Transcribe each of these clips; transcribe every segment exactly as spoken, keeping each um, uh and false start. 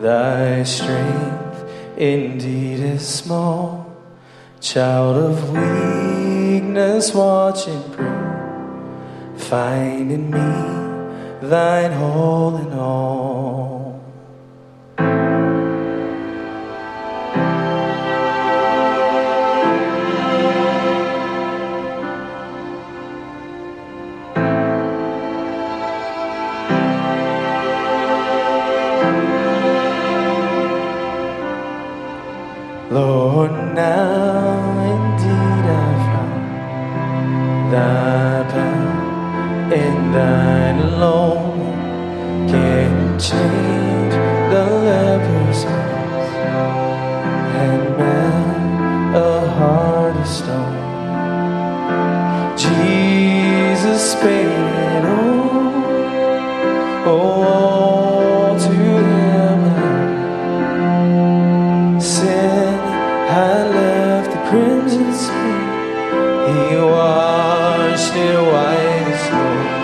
Thy strength indeed is small. Child of weakness, watch and pray. Find in me thine all in all. Lord, now indeed I found thy power, and thine alone can change the leper's mouth and melt a heart of stone. Jesus paid it all, all to him sin had left the crimson stain. He washed it white as snow.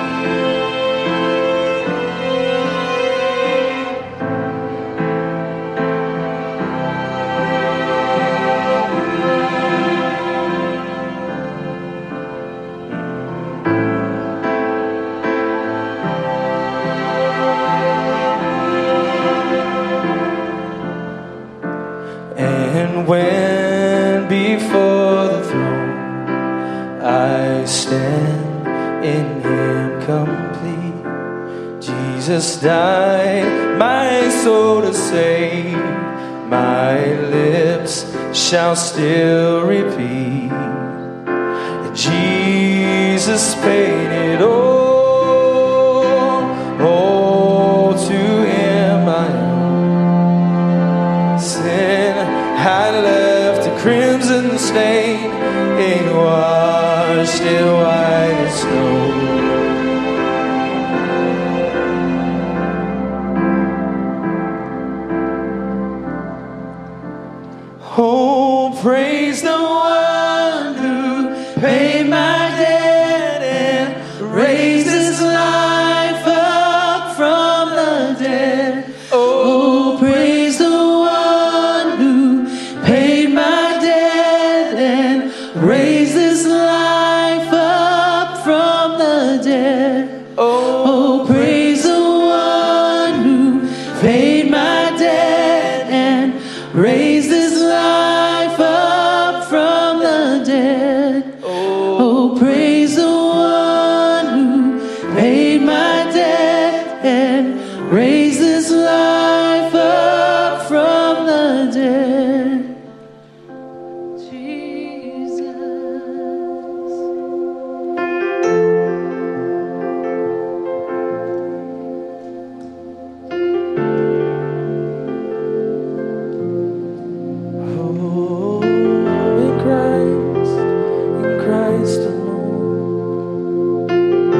And when before the throne I stand in him complete, Jesus died my soul to save. My lips shall still repeat, Jesus paid it all. All to him I owe. Sin had left a crimson stain, and washed it white as snow. Oh, praise the one who paid my debt and raised his life up from the dead. Oh, praise the one who paid my debt and raised his life up from the dead. Oh, praise the one who paid my debt and raised his life up from the dead. Oh, praise the one who paid my debt and raised his life up from the dead. Jesus. Oh, in Christ, in Christ alone.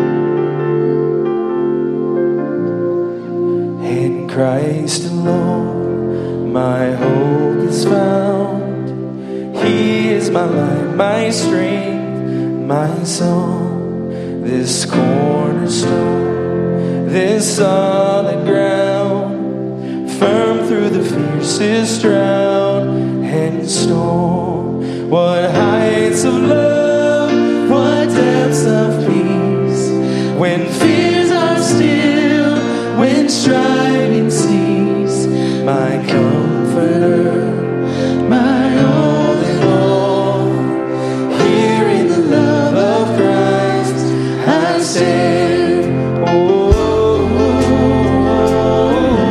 In Christ alone, my hope is found. He is my life, my strength, my song. This cornerstone, this solid ground, firm through the fiercest drought and storm. What heights of love, what depths of peace, when fears are still, when striving cease. My comforter, my all in all, here in the love of Christ I stand. Oh, oh, oh,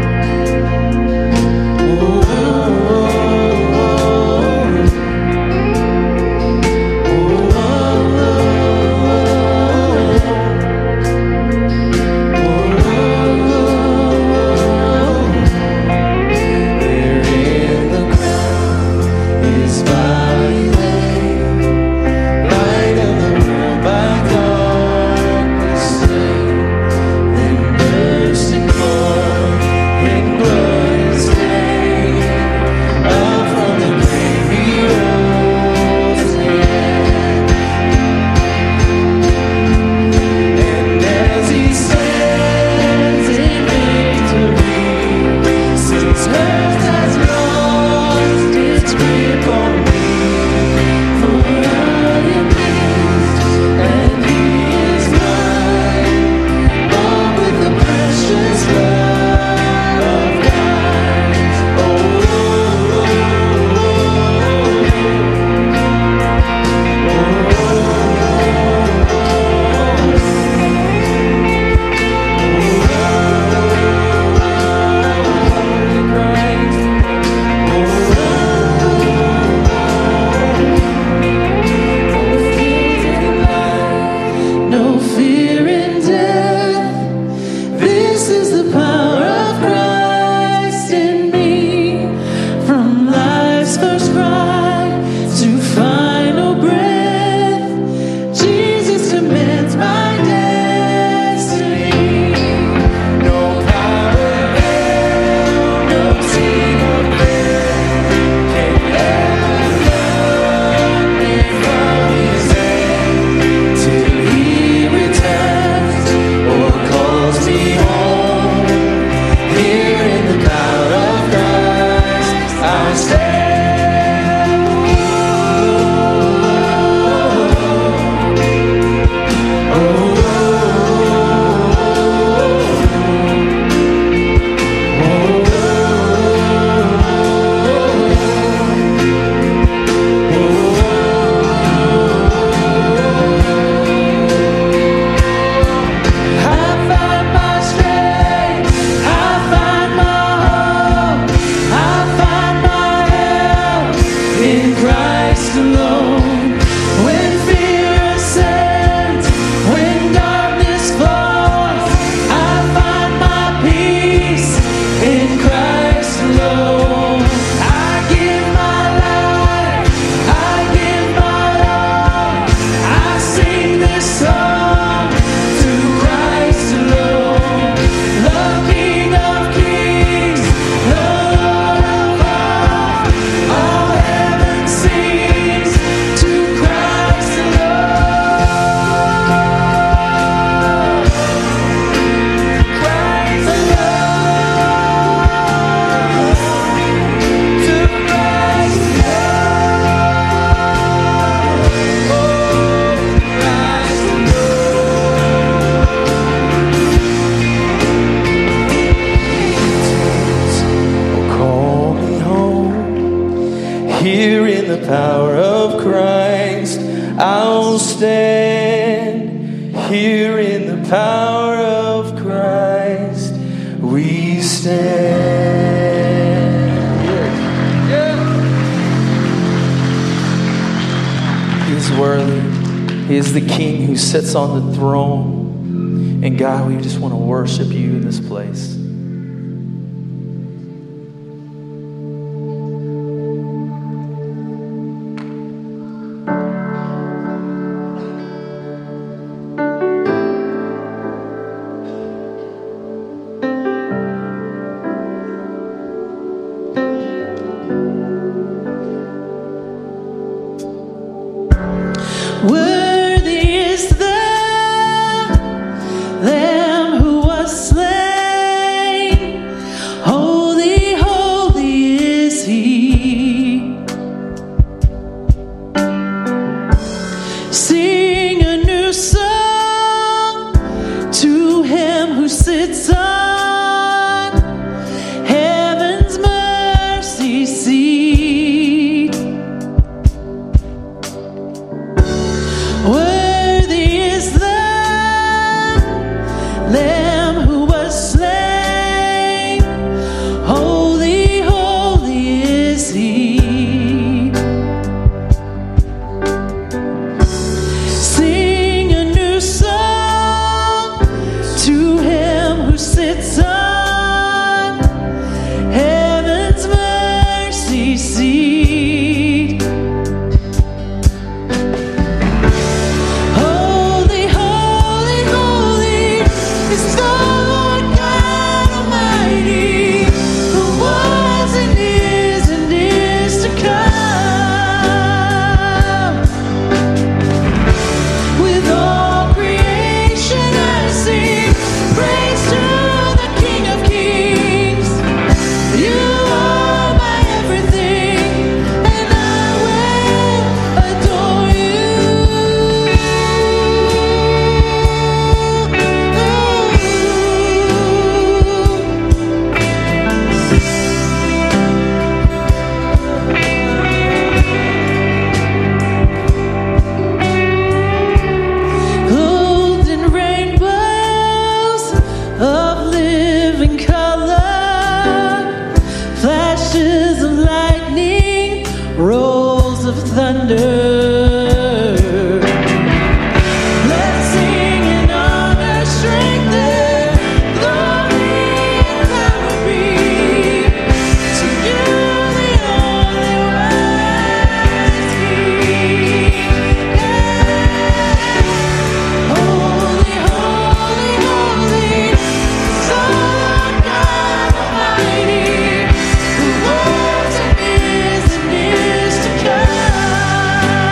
oh, oh, oh, oh. here in the power of Christ. I will stand here in the power of Christ. We stand. Yeah. He is worthy. He is the King who sits on the throne. And God, we just want to worship you in this place. Who was and is and is to come.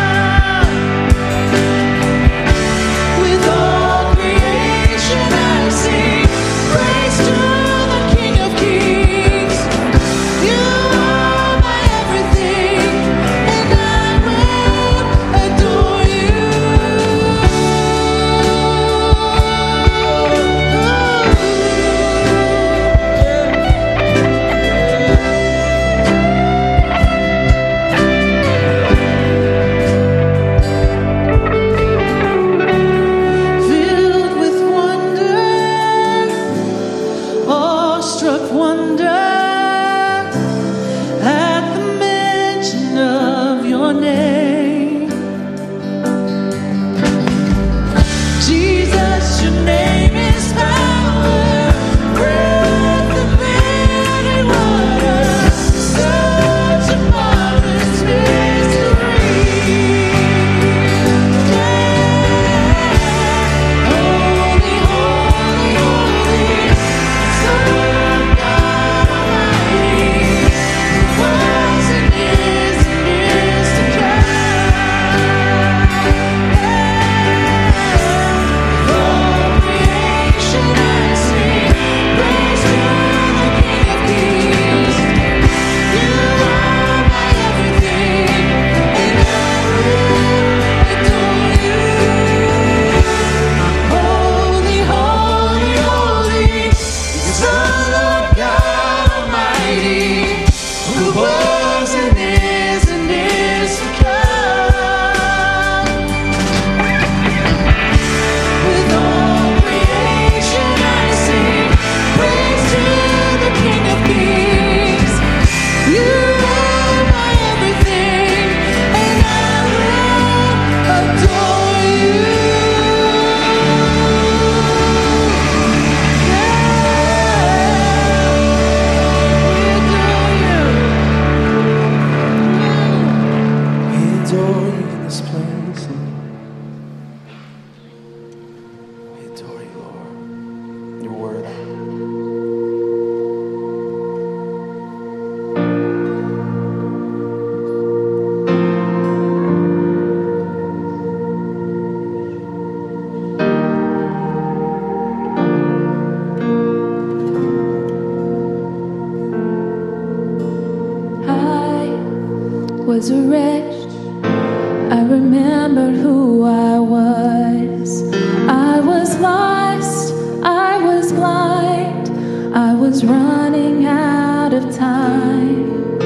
was a wretch. I remembered who I was. I was lost, I was blind, I was running out of time.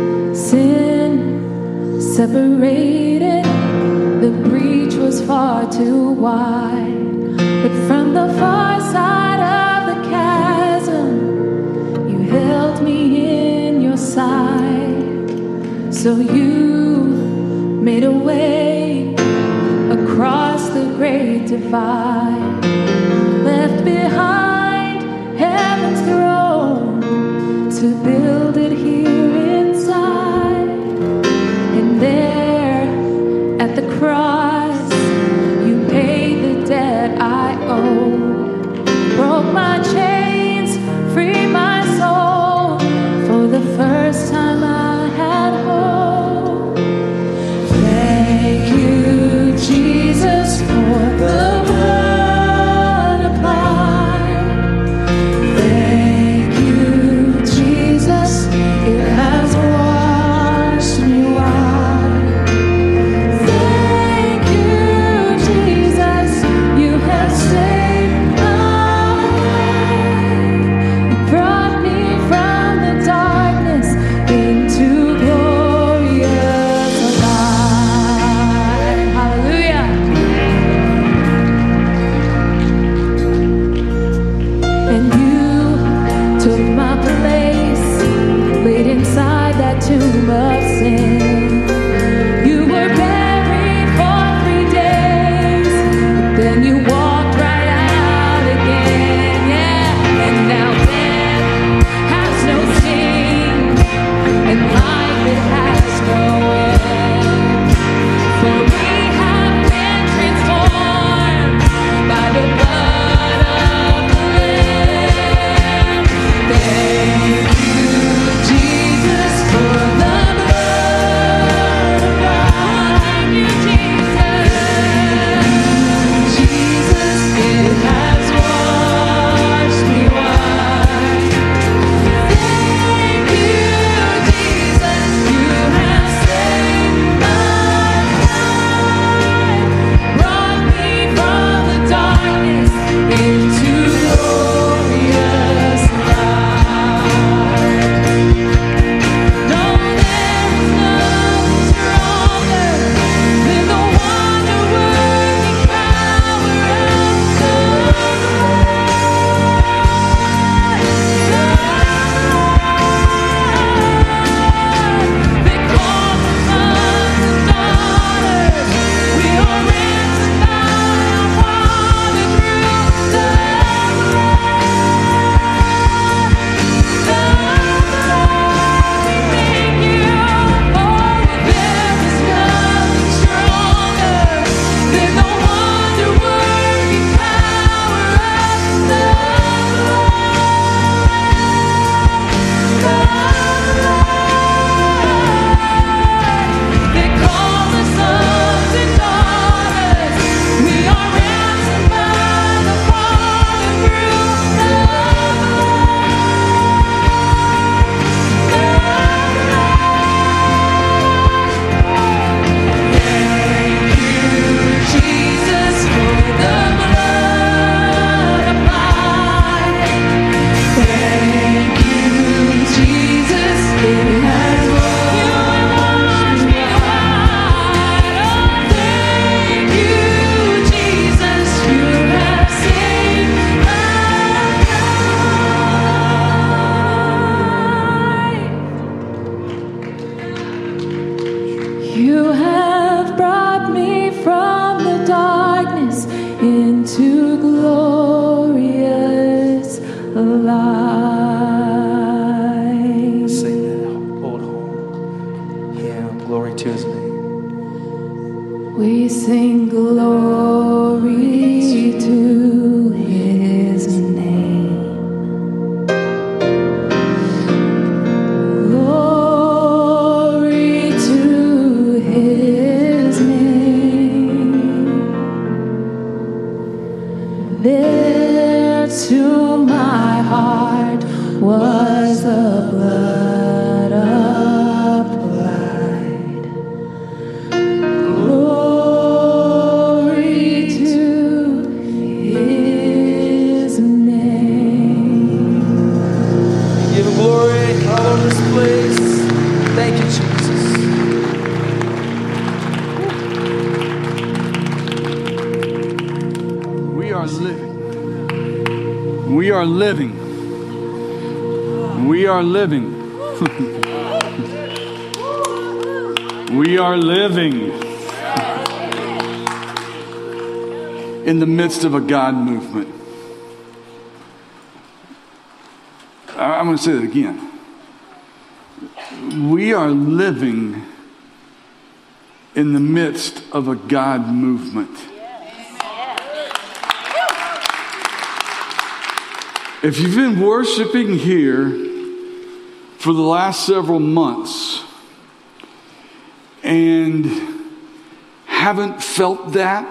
Sin separated, the breach was far too wide. But from the far side of the chasm, you held me in your side. So you made a way across the great divide, left behind heaven's throne to build it here inside. And there at the cross, you paid the debt I owed, broke my chains, freed my soul. For the first time I had hope. Thank you, Jesus, for the blood applied. Thank you, Jesus, it has washed me white. Thank you, Jesus, you have saved my life. You brought me from the darkness into glorious light. Hallelujah. And you took my place, laid inside that tomb of sin. You were buried for three days, but then you walked right out again. Yeah, and now death has no sting, and life it has no end. For we have been transformed by the blood of the Lamb. Thank you, Jesus, for the blood applied. Thank you, Jesus. Jesus, it has washed me white. Thank you, Jesus, you have saved my life, brought me from the darkness into glorious light. No, there is nothing stronger than the wonder-working power of the They call us sons and daughters. We are ransomed by our Father through the Thank you. Oh, there is nothing stronger than the wonder-working power of the They call us sons and daughters. We are ransomed by the Father through the Thank you, Jesus, for the blood applied. Thank you, Jesus, it has washed me white. Oh, thank you, Jesus, you have saved my life. You have brought me from the darkness into glorious light. Sing that old home hymn, glory to his name. We sing glory to his name. Glory to his name. There to my heart was the blood applied. are living. We are living. We are living in the midst of a God movement. I'm going to say that again. We are living in the midst of a God movement. If you've been worshiping here for the last several months and haven't felt that,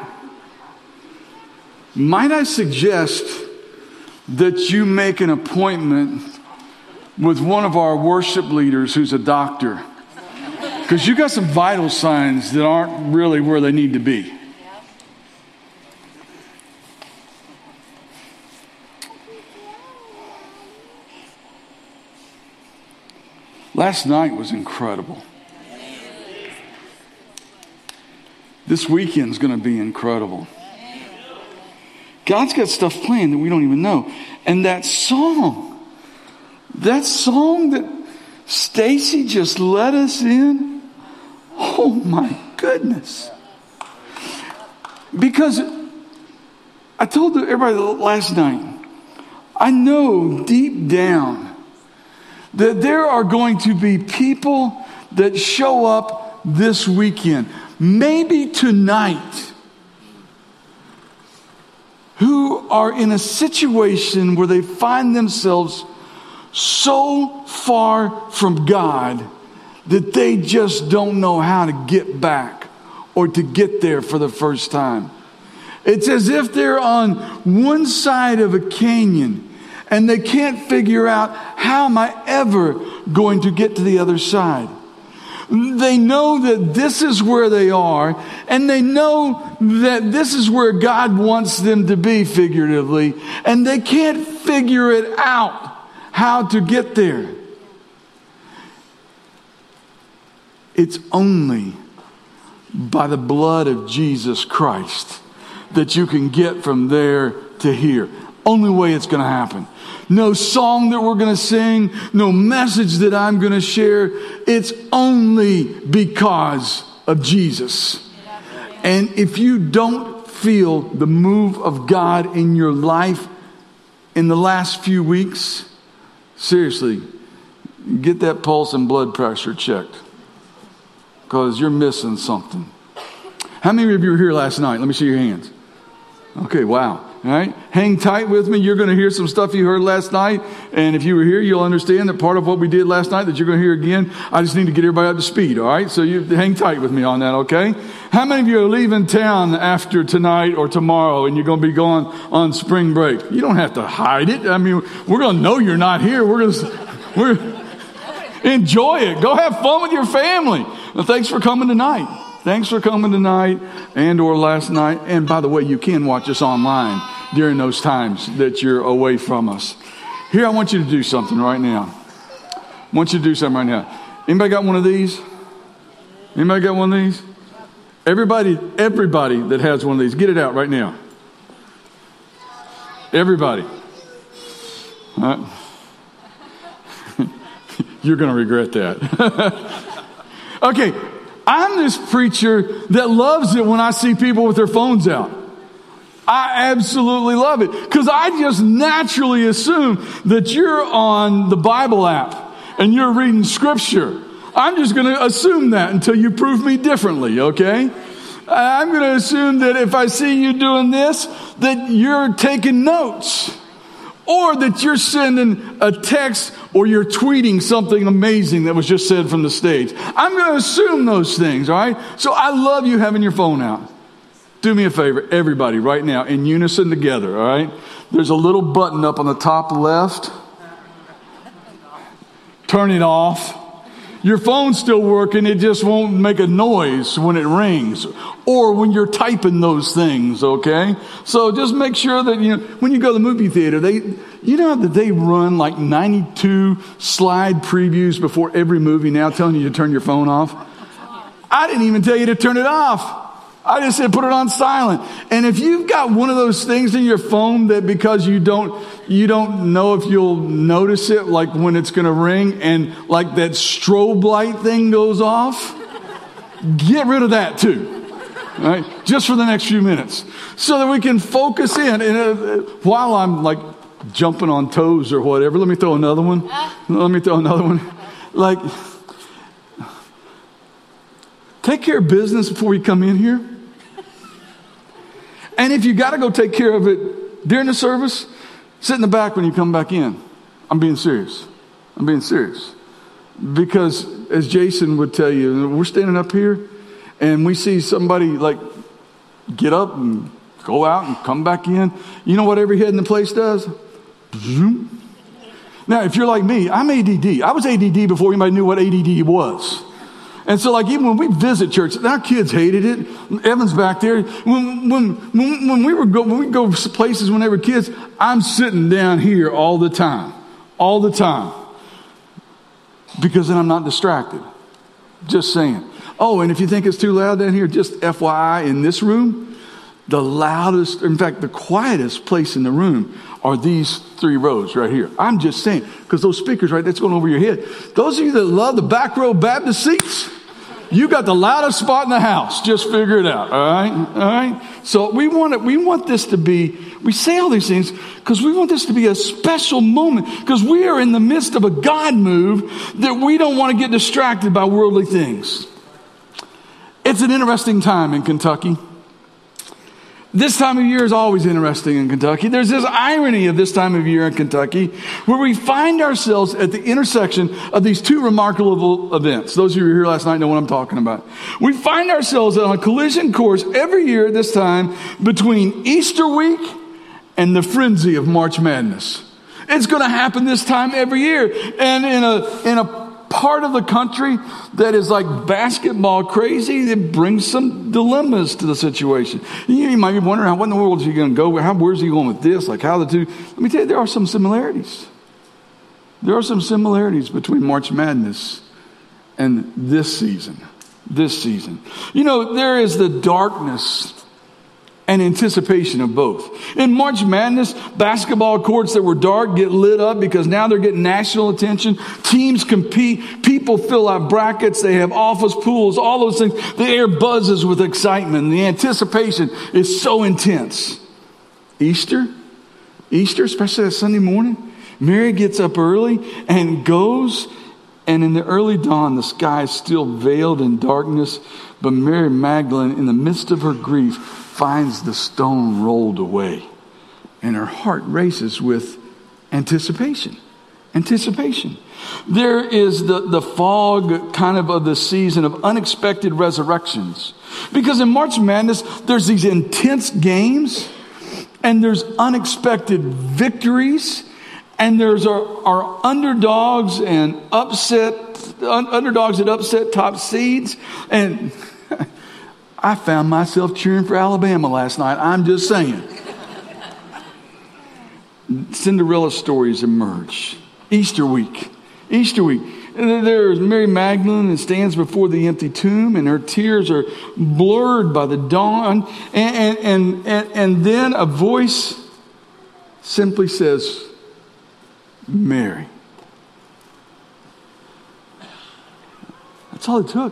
might I suggest that you make an appointment with one of our worship leaders who's a doctor? Because you got some vital signs that aren't really where they need to be. Last night was incredible. This weekend's going to be incredible. God's got stuff planned that we don't even know. And that song, that song that Stacy just led us in, oh my goodness. Because I told everybody last night, I know deep down that there are going to be people that show up this weekend, maybe tonight, who are in a situation where they find themselves so far from God that they just don't know how to get back or to get there for the first time. It's as if they're on one side of a canyon and they can't figure out, how am I ever going to get to the other side? They know that this is where they are, and they know that this is where God wants them to be, figuratively, and they can't figure it out how to get there. It's only by the blood of Jesus Christ that you can get from there to here. Only way it's going to happen. No song that we're going to sing, no message that I'm going to share. It's only because of Jesus. And if you don't feel the move of God in your life in the last few weeks, seriously, get that pulse and blood pressure checked, because you're missing something. How many of you were here last night? Let me see your hands. Okay, wow. All right, hang tight with me. You're going to hear some stuff you heard last night. And if you were here, you'll understand that part of what we did last night that you're going to hear again. I just need to get everybody up to speed. All right, so you hang tight with me on that, okay? How many of you are leaving town after tonight or tomorrow and you're going to be going on spring break? You don't have to hide it. I mean, we're going to know you're not here. We're going to we're, enjoy it. Go have fun with your family. Well, thanks for coming tonight. Thanks for coming tonight and or last night. And by the way, you can watch us online during those times that you're away from us. Here, I want you to do something right now. I want you to do something right now. Anybody got one of these? Anybody got one of these? Everybody, everybody that has one of these, get it out right now. Everybody. All right. You're going to regret that. Okay. I'm this preacher that loves it when I see people with their phones out. I absolutely love it, because I just naturally assume that you're on the Bible app and you're reading scripture. I'm just going to assume that until you prove me differently, okay? I'm going to assume that if I see you doing this, that you're taking notes, or that you're sending a text or you're tweeting something amazing that was just said from the stage. I'm going to assume those things, all right? So I love you having your phone out. Do me a favor, everybody, right now, in unison together, all right? There's a little button up on the top left. Turn it off. Your phone's still working, it just won't make a noise when it rings or when you're typing those things, okay? So just make sure that, you know, when you go to the movie theater, they, you know that they run like ninety-two slide previews before every movie now telling you to turn your phone off? I didn't even tell you to turn it off. I just said put it on silent. And if you've got one of those things in your phone that because you don't you don't know if you'll notice it, like when it's going to ring and like that strobe light thing goes off. Get rid of that too, right? Just for the next few minutes, so that we can focus in. And uh, while I'm like jumping on toes or whatever, let me throw another one. Let me throw another one. Like, take care of business before you come in here. And if you got to go take care of it during the service, sit in the back when you come back in. I'm being serious. I'm being serious. Because as Jason would tell you, we're standing up here and we see somebody like get up and go out and come back in. You know what every head in the place does? Zoom. Now, if you're like me, I'm A D D. I was A D D before anybody knew what A D D was. And so, like, even when we visit church, our kids hated it. Evan's back there. When when when, when we were go, when we go places when they were kids, I'm sitting down here all the time, all the time, because then I'm not distracted. Just saying. Oh, and if you think it's too loud down here, just F Y I, in this room, the loudest, in fact, the quietest place in the room are these three rows right here. I'm just saying, because those speakers right that's going over your head. Those of you that love the back row Baptist seats, you got the loudest spot in the house. Just figure it out. All right. All right. So we want it. We want this to be, we say all these things because we want this to be a special moment, because we are in the midst of a God move that we don't want to get distracted by worldly things. It's an interesting time in Kentucky. This time of year is always interesting in Kentucky. There's this irony of this time of year in Kentucky where we find ourselves at the intersection of these two remarkable events. Those of you who were here last night know what I'm talking about. We find ourselves on a collision course every year at this time between Easter week and the frenzy of March Madness. It's going to happen this time every year. And in a, in a part of the country that is like basketball crazy, it brings some dilemmas to the situation. You, you might be wondering, what in the world is he going to go? How, where's he going with this? Like how the two, let me tell you, there are some similarities. There are some similarities between March Madness and this season. This season. You know, there is the darkness and anticipation of both. In March Madness, basketball courts that were dark get lit up because now they're getting national attention. Teams compete. People fill out brackets. They have office pools, all those things. The air buzzes with excitement. The anticipation is so intense. Easter, Easter, especially that Sunday morning, Mary gets up early and goes, and in the early dawn, the sky is still veiled in darkness, but Mary Magdalene, in the midst of her grief, finds the stone rolled away, and her heart races with anticipation. Anticipation. There is the, the fog kind of of the season of unexpected resurrections. Because in March Madness, there's these intense games, and there's unexpected victories, and there's our, our underdogs and upset un, underdogs that upset top seeds. And I found myself cheering for Alabama last night. I'm just saying. Cinderella stories emerge. Easter week. Easter week. There's Mary Magdalene that stands before the empty tomb, and her tears are blurred by the dawn. And, and, and, and then a voice simply says, Mary. That's all it took.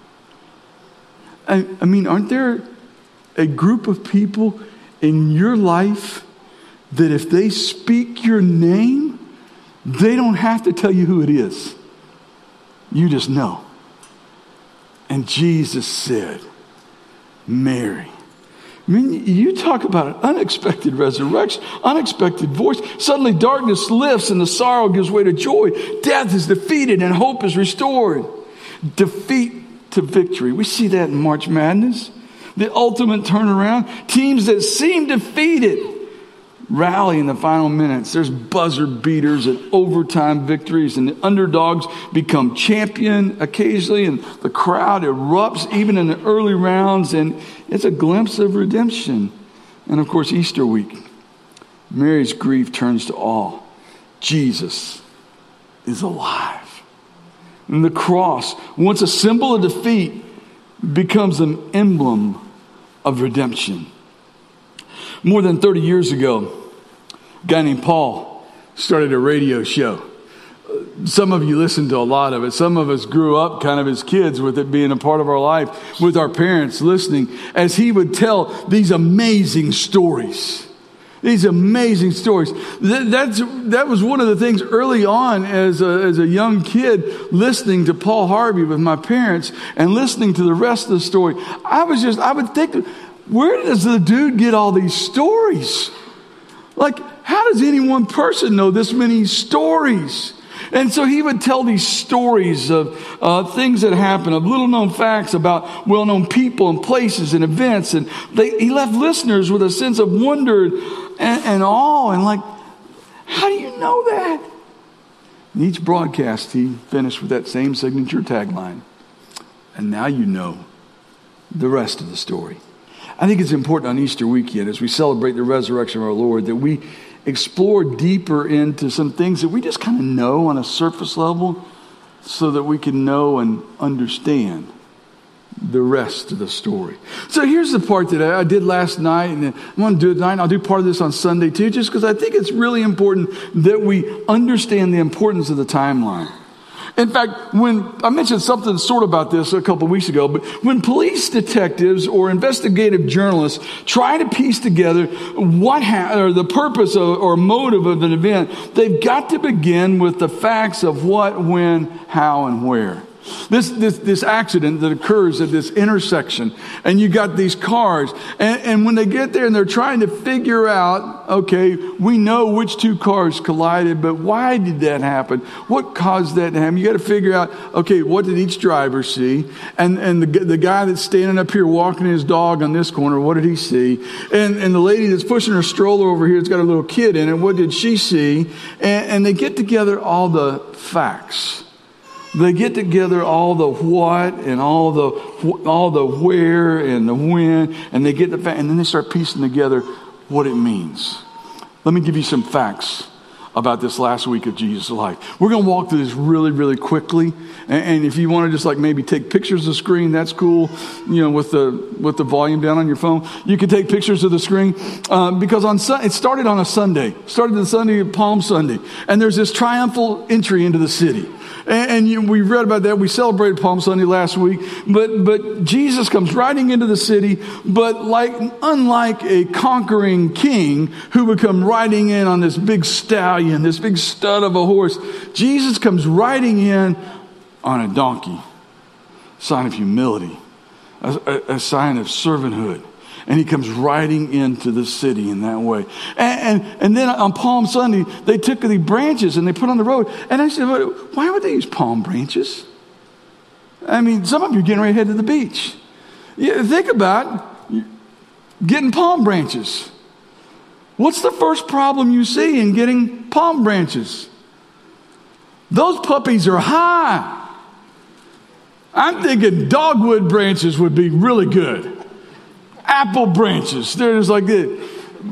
I, I mean, aren't there a group of people in your life that if they speak your name, they don't have to tell you who it is? You just know. And Jesus said, Mary. I mean, you talk about an unexpected resurrection, unexpected voice. Suddenly darkness lifts and the sorrow gives way to joy. Death is defeated and hope is restored. Defeat to victory. We see that in March Madness. The ultimate turnaround. Teams that seem defeated rally in the final minutes. There's buzzer beaters and overtime victories, and the underdogs become champion occasionally, and the crowd erupts even in the early rounds, and it's a glimpse of redemption. And of course, Easter week, Mary's grief turns to awe. Jesus is alive. And the cross, once a symbol of defeat, becomes an emblem of redemption. More than thirty years ago, A guy named Paul started a radio show. Some of you listened to a lot of it. Some of us grew up kind of as kids with it being a part of our life, with our parents listening as he would tell these amazing stories. These amazing stories. That, that's, that was one of the things early on as a, as a young kid, listening to Paul Harvey with my parents and listening to the rest of the story. I was just, I would think, where does the dude get all these stories? Like, how does any one person know this many stories? And so he would tell these stories of uh, things that happened, of little known facts about well known people and places and events. And they, he left listeners with a sense of wonder and, and awe. And like, how do you know that? In each broadcast, he finished with that same signature tagline. And now you know the rest of the story. I think it's important on Easter weekend, as we celebrate the resurrection of our Lord, that we explore deeper into some things that we just kind of know on a surface level, so that we can know and understand the rest of the story. So here's the part that I did last night, and I'm going to do it tonight, and I'll do part of this on Sunday too, just because I think it's really important that we understand the importance of the timeline. In fact, when I mentioned something sort of about this a couple of weeks ago, but when police detectives or investigative journalists try to piece together what ha- or the purpose of, or motive of an event, they've got to begin with the facts of what, when, how, and where. This, this, this accident that occurs at this intersection, and you got these cars, and, and when they get there and they're trying to figure out, okay, we know which two cars collided, but why did that happen? What caused that to happen? You got to figure out, okay, what did each driver see? And, and the, the guy that's standing up here walking his dog on this corner, what did he see? And, and the lady that's pushing her stroller over here, it's got a little kid in it, what did she see? And, and they get together all the facts. They get together all the what and all the all the where and the when, and they get the fact, and then they start piecing together what it means. Let me give you some facts about this last week of Jesus' life. We're going to walk through this really, really quickly, and, and if you want to just like maybe take pictures of the screen, that's cool. You know, with the with the volume down on your phone, you can take pictures of the screen uh, because on Sun- it started on a Sunday, it started the Sunday, Palm Sunday, and there's this triumphal entry into the city. And, and you, we read about that. We celebrated Palm Sunday last week. But but Jesus comes riding into the city. But like unlike a conquering king who would come riding in on this big stallion, this big stud of a horse, Jesus comes riding in on a donkey. Sign of humility, a, a, a sign of servanthood. And he comes riding into the city in that way. And, and, and then on Palm Sunday, they took the branches and they put on the road. And I said, why would they use palm branches? I mean, some of you are getting ready to head to the beach. Yeah, think about getting palm branches. What's the first problem you see in getting palm branches? Those puppies are high. I'm thinking dogwood branches would be really good. Apple branches, they're just like this.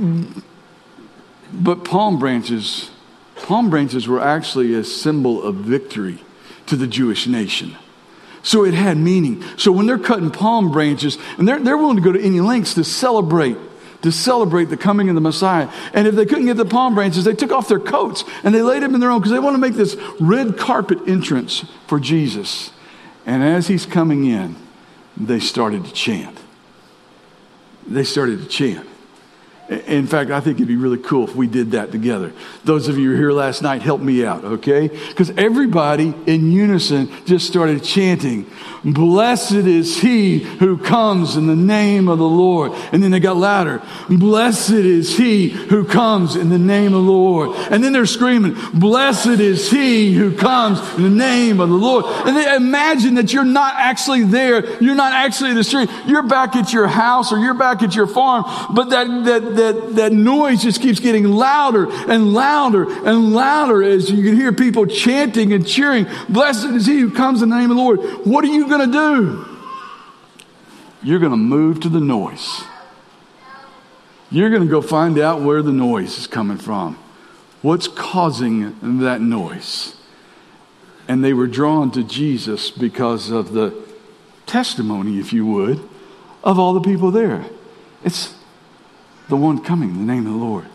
But palm branches, palm branches were actually a symbol of victory to the Jewish nation. So it had meaning. So when they're cutting palm branches, and they're, they're willing to go to any lengths to celebrate, to celebrate the coming of the Messiah. And if they couldn't get the palm branches, they took off their coats and they laid them in their own, because they want to make this red carpet entrance for Jesus. And as he's coming in, they started to chant. They started to chant. In fact, I think it'd be really cool if we did that together. Those of you who were here last night, help me out, okay? Because everybody in unison just started chanting, "Blessed is he who comes in the name of the Lord." And then they got louder, "Blessed is he who comes in the name of the Lord." And then they're screaming, "Blessed is he who comes in the name of the Lord." And they imagine that you're not actually there. You're not actually in the street. You're back at your house or you're back at your farm. But that, that, that, that noise just keeps getting louder and louder and louder as you can hear people chanting and cheering. "Blessed is he who comes in the name of the Lord." What are you going to do? You're going to move to the noise. You're going to go find out where the noise is coming from. What's causing that noise? And they were drawn to Jesus because of the testimony, if you would, of all the people there. It's the one coming in the name of the Lord.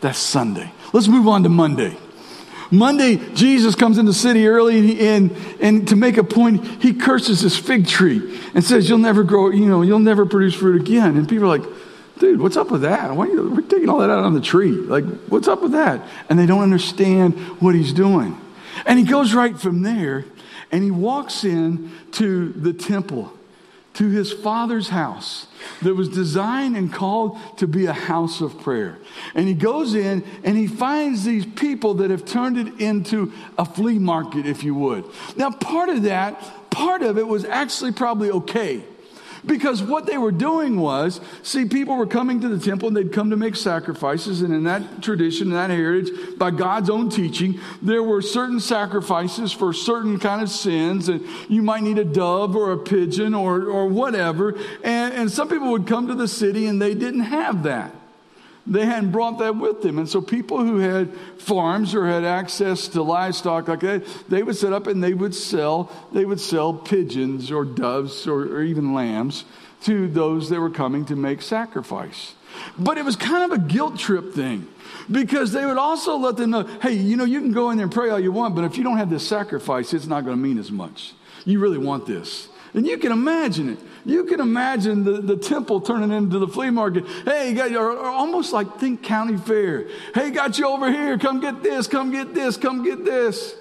That's Sunday. Let's move on to Monday. Monday, Jesus comes in the city early, and, and to make a point, he curses this fig tree and says, you'll never grow, you know, you'll never produce fruit again. And people are like, dude, what's up with that? Why are you, we're taking all that out on the tree. Like, what's up with that? And they don't understand what he's doing. And he goes right from there, and he walks in to the temple, to his Father's house that was designed and called to be a house of prayer. And he goes in and he finds these people that have turned it into a flea market, if you would. Now, part of that, part of it was actually probably okay. Because what they were doing was, see, people were coming to the temple and they'd come to make sacrifices. And in that tradition, in that heritage, by God's own teaching, there were certain sacrifices for certain kind of sins. And you might need a dove or a pigeon or, or whatever. And, and some people would come to the city and they didn't have that. They hadn't brought that with them. And so people who had farms or had access to livestock like that, they would set up and they would sell, they would sell pigeons or doves or, or even lambs to those that were coming to make sacrifice. But it was kind of a guilt trip thing, because they would also let them know, hey, you know, you can go in there and pray all you want, but if you don't have this sacrifice, it's not going to mean as much. You really want this. And you can imagine it. You can imagine the, the temple turning into the flea market. Hey, got you, or, or almost like think county fair. Hey, got you over here. Come get this. Come get this. Come get this.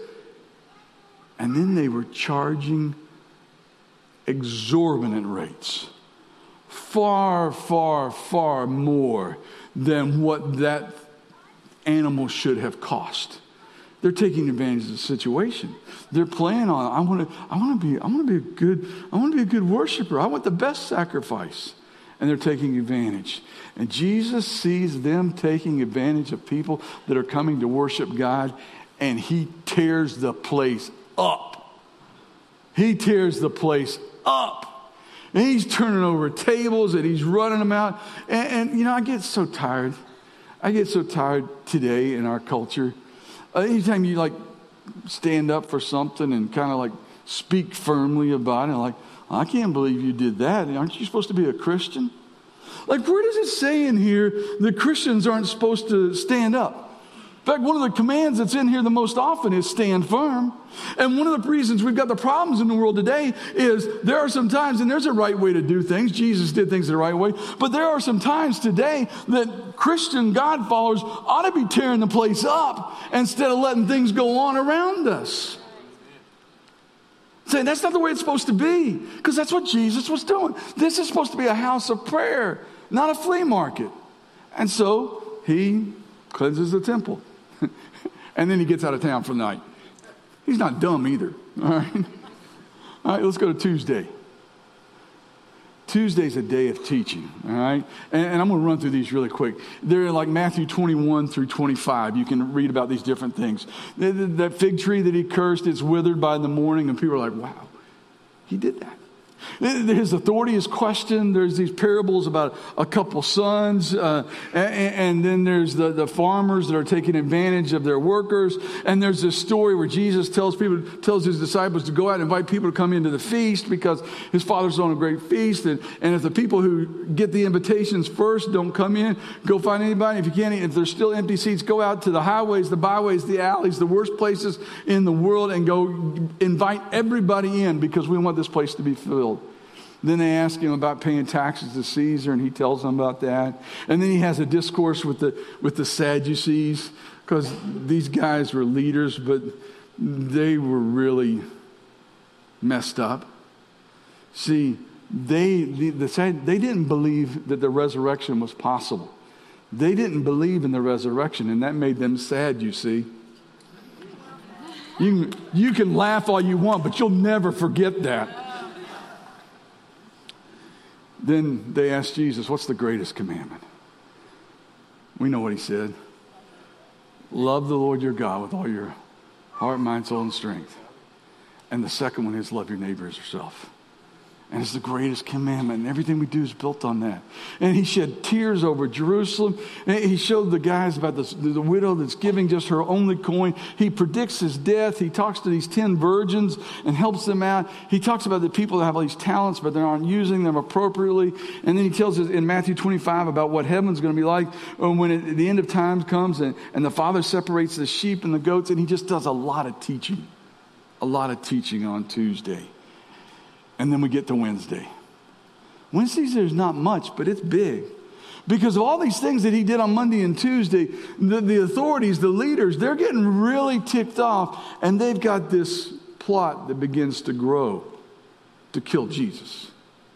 And then they were charging exorbitant rates. Far, far, far more than what that animal should have cost. They're taking advantage of the situation. They're playing on, I want to, I want to be, I want to be a good, I want to be a good worshiper. I want the best sacrifice. And they're taking advantage. And Jesus sees them taking advantage of people that are coming to worship God, and he tears the place up. He tears the place up. And he's turning over tables and he's running them out. And, and you know, I get so tired. I get so tired today in our culture. Uh, anytime you like stand up for something and kind of like speak firmly about it, like, I can't believe you did that. Aren't you supposed to be a Christian? Like, where does it say in here that Christians aren't supposed to stand up? In fact, one of the commands that's in here the most often is stand firm. And one of the reasons we've got the problems in the world today is there are some times, and there's a right way to do things. Jesus did things the right way. But there are some times today that Christian God followers ought to be tearing the place up instead of letting things go on around us. Saying that's not the way it's supposed to be, because that's what Jesus was doing. This is supposed to be a house of prayer, not a flea market. And so he cleanses the temple. And then he gets out of town for the night. He's not dumb either. All right. All right, let's go to Tuesday. Tuesday's a day of teaching. All right. And, and I'm going to run through these really quick. They're like Matthew twenty-one through twenty-five. You can read about these different things. That, that fig tree that he cursed, it's withered by the morning. And people are like, wow, he did that. His authority is questioned. There's these parables about a couple sons. Uh, and, and then there's the, the farmers that are taking advantage of their workers. And there's this story where Jesus tells people, tells his disciples to go out and invite people to come into the feast because his father's on a great feast. And, and if the people who get the invitations first don't come in, go find anybody. If you can't, if there's still empty seats, go out to the highways, the byways, the alleys, the worst places in the world, and go invite everybody in because we want this place to be filled. Then they ask him about paying taxes to Caesar, and he tells them about that. And then he has a discourse with the with the Sadducees, because these guys were leaders, but they were really messed up. See, they the, the they didn't believe that the resurrection was possible. They didn't believe in the resurrection, and that made them sad, you see. You, you can laugh all you want, but you'll never forget that. Then they asked Jesus, what's the greatest commandment? We know what he said. Love the Lord your God with all your heart, mind, soul, and strength. And the second one is love your neighbor as yourself. And it's the greatest commandment. And everything we do is built on that. And he shed tears over Jerusalem. And he showed the guys about the, the widow that's giving just her only coin. He predicts his death. He talks to these ten virgins and helps them out. He talks about the people that have all these talents, but they aren't using them appropriately. And then he tells us in Matthew twenty-five about what heaven's going to be like when it, the end of time comes and, and the Father separates the sheep and the goats. And he just does a lot of teaching. A lot of teaching on Tuesday. And then we get to Wednesday. Wednesdays, there's not much, but it's big. Because of all these things that he did on Monday and Tuesday, the, the authorities, the leaders, they're getting really ticked off. And they've got this plot that begins to grow to kill Jesus.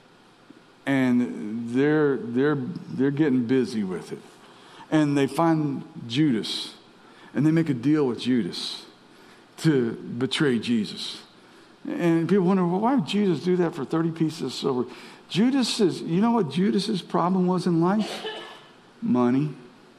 And they're, they're, they're getting busy with it. And they find Judas. And they make a deal with Judas to betray Jesus. And people wonder, well, why would Jesus do that for thirty pieces of silver? Judas is, you know what Judas's problem was in life? Money.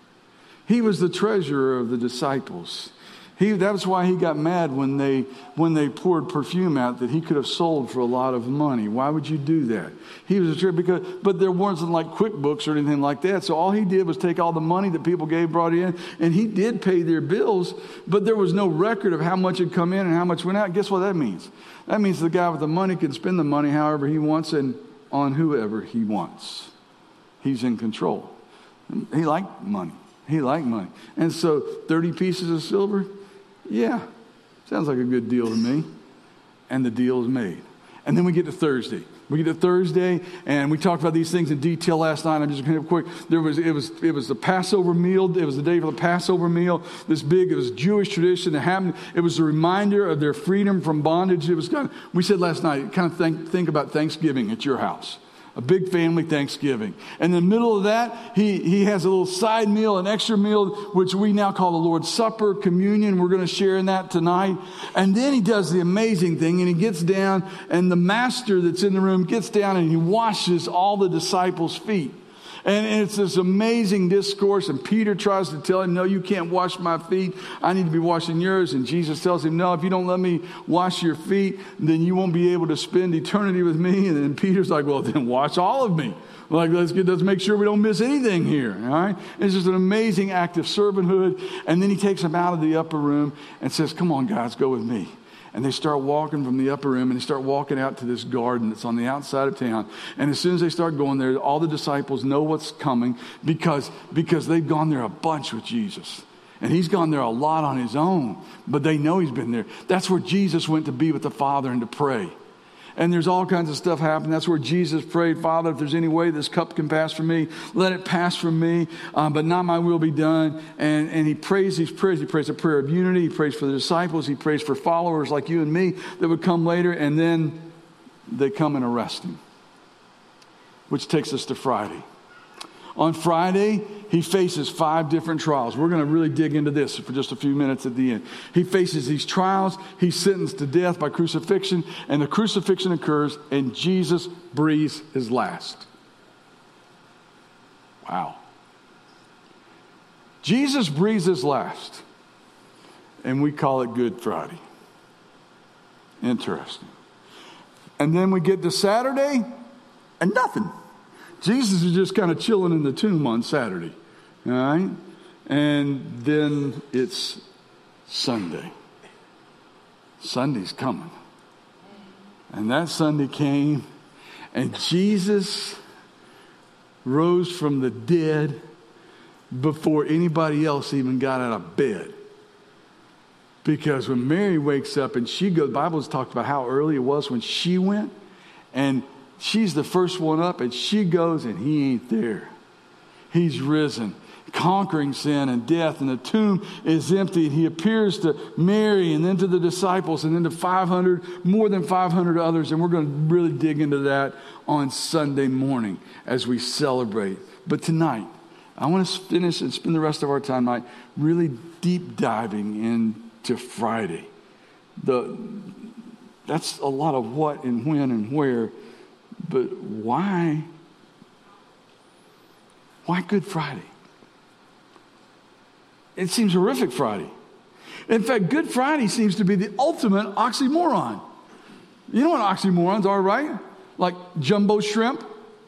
He was the treasurer of the disciples. He, that's why he got mad when they when they poured perfume out that he could have sold for a lot of money. Why would you do that? He was a treasurer because, but there wasn't like QuickBooks or anything like that. So all he did was take all the money that people gave, brought in, and he did pay their bills. But there was no record of how much had come in and how much went out. Guess what that means? That means the guy with the money can spend the money however he wants and on whoever he wants. He's in control. He liked money. He liked money, and so thirty pieces of silver. Yeah, sounds like a good deal to me. And the deal is made. And then we get to Thursday. We get to Thursday, and we talked about these things in detail last night. I'm just going to quick. There was it was it was the Passover meal. It was the day for the Passover meal. This big, it was Jewish tradition that happened. It was a reminder of their freedom from bondage. It was kind of, we said last night, kind of think think about Thanksgiving at your house. A big family Thanksgiving. In the middle of that, he, he has a little side meal, an extra meal, which we now call the Lord's Supper, communion. We're going to share in that tonight. And then he does the amazing thing, and he gets down, and the master that's in the room gets down, and he washes all the disciples' feet. And it's this amazing discourse, and Peter tries to tell him, no, you can't wash my feet. I need to be washing yours. And Jesus tells him, no, if you don't let me wash your feet, then you won't be able to spend eternity with me. And then Peter's like, well, then wash all of me. Like, let's get, let's make sure we don't miss anything here. All right. It's just an amazing act of servanthood. And then he takes them out of the upper room and says, come on, guys, go with me. And they start walking from the upper room, and they start walking out to this garden that's on the outside of town. And as soon as they start going there, all the disciples know what's coming because, because they've gone there a bunch with Jesus. And he's gone there a lot on his own, but they know he's been there. That's where Jesus went to be with the Father and to pray. And there's all kinds of stuff happening. That's where Jesus prayed, Father, if there's any way this cup can pass from me, let it pass from me, um, but not my will be done. And, and he prays these prayers. He prays a prayer of unity. He prays for the disciples. He prays for followers like you and me that would come later. And then they come and arrest him, which takes us to Friday. On Friday, he faces five different trials. We're going to really dig into this for just a few minutes at the end. He faces these trials. He's sentenced to death by crucifixion. And the crucifixion occurs, and Jesus breathes his last. Wow. Jesus breathes his last. And we call it Good Friday. Interesting. And then we get to Saturday, and nothing. Jesus is just kind of chilling in the tomb on Saturday. All right? And then it's Sunday. Sunday's coming. And that Sunday came, and Jesus rose from the dead before anybody else even got out of bed. Because when Mary wakes up and she goes, the Bible's talked about how early it was when she went, and she's the first one up, and she goes, and he ain't there. He's risen, conquering sin and death, and the tomb is empty. And he appears to Mary and then to the disciples and then to five hundred, more than five hundred others. And we're going to really dig into that on Sunday morning as we celebrate. But tonight, I want to finish and spend the rest of our time tonight really deep diving into Friday. The, that's a lot of what and when and where. But why? Why Good Friday? It seems horrific Friday. In fact, Good Friday seems to be the ultimate oxymoron. You know what oxymorons are, right? Like jumbo shrimp?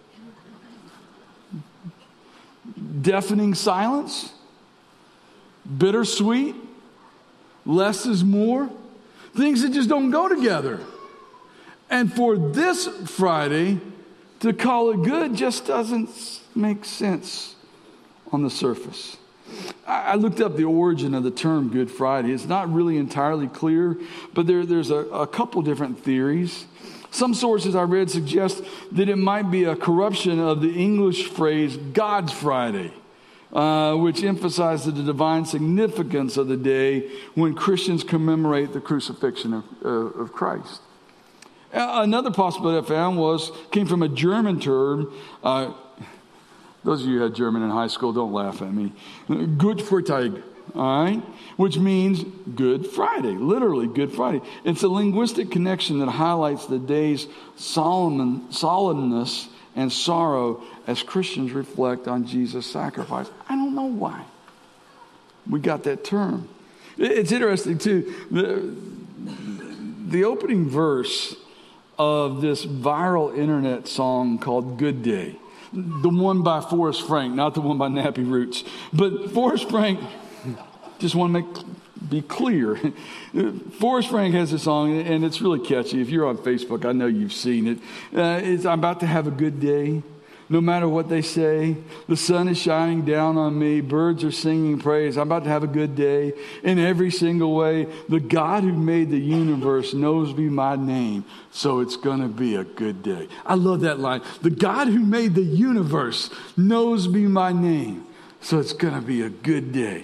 Deafening silence? Bittersweet? Less is more? Things that just don't go together. And for this Friday to call it good just doesn't make sense on the surface. I looked up the origin of the term Good Friday. It's not really entirely clear, but there, there's a, a couple different theories. Some sources I read suggest that it might be a corruption of the English phrase God's Friday, uh, which emphasizes the divine significance of the day when Christians commemorate the crucifixion of, uh, of Christ. Another possibility I found was came from a German term. Uh, those of you who had German in high school, don't laugh at me. Good Freitag, all right, which means Good Friday, literally Good Friday. It's a linguistic connection that highlights the day's solemn, solemnness and sorrow as Christians reflect on Jesus' sacrifice. I don't know why we got that term. It's interesting too. The, the opening verse of this viral internet song called Good Day. The one by Forrest Frank, not the one by Nappy Roots. But Forrest Frank, just want to make be clear. Forrest Frank has a song, and it's really catchy. If you're on Facebook, I know you've seen it. Uh, it's I'm about to have a good day. No matter what they say, the sun is shining down on me. Birds are singing praise. I'm about to have a good day in every single way. The God who made the universe knows me my name, so it's going to be a good day. I love that line. The God who made the universe knows me my name, so it's going to be a good day.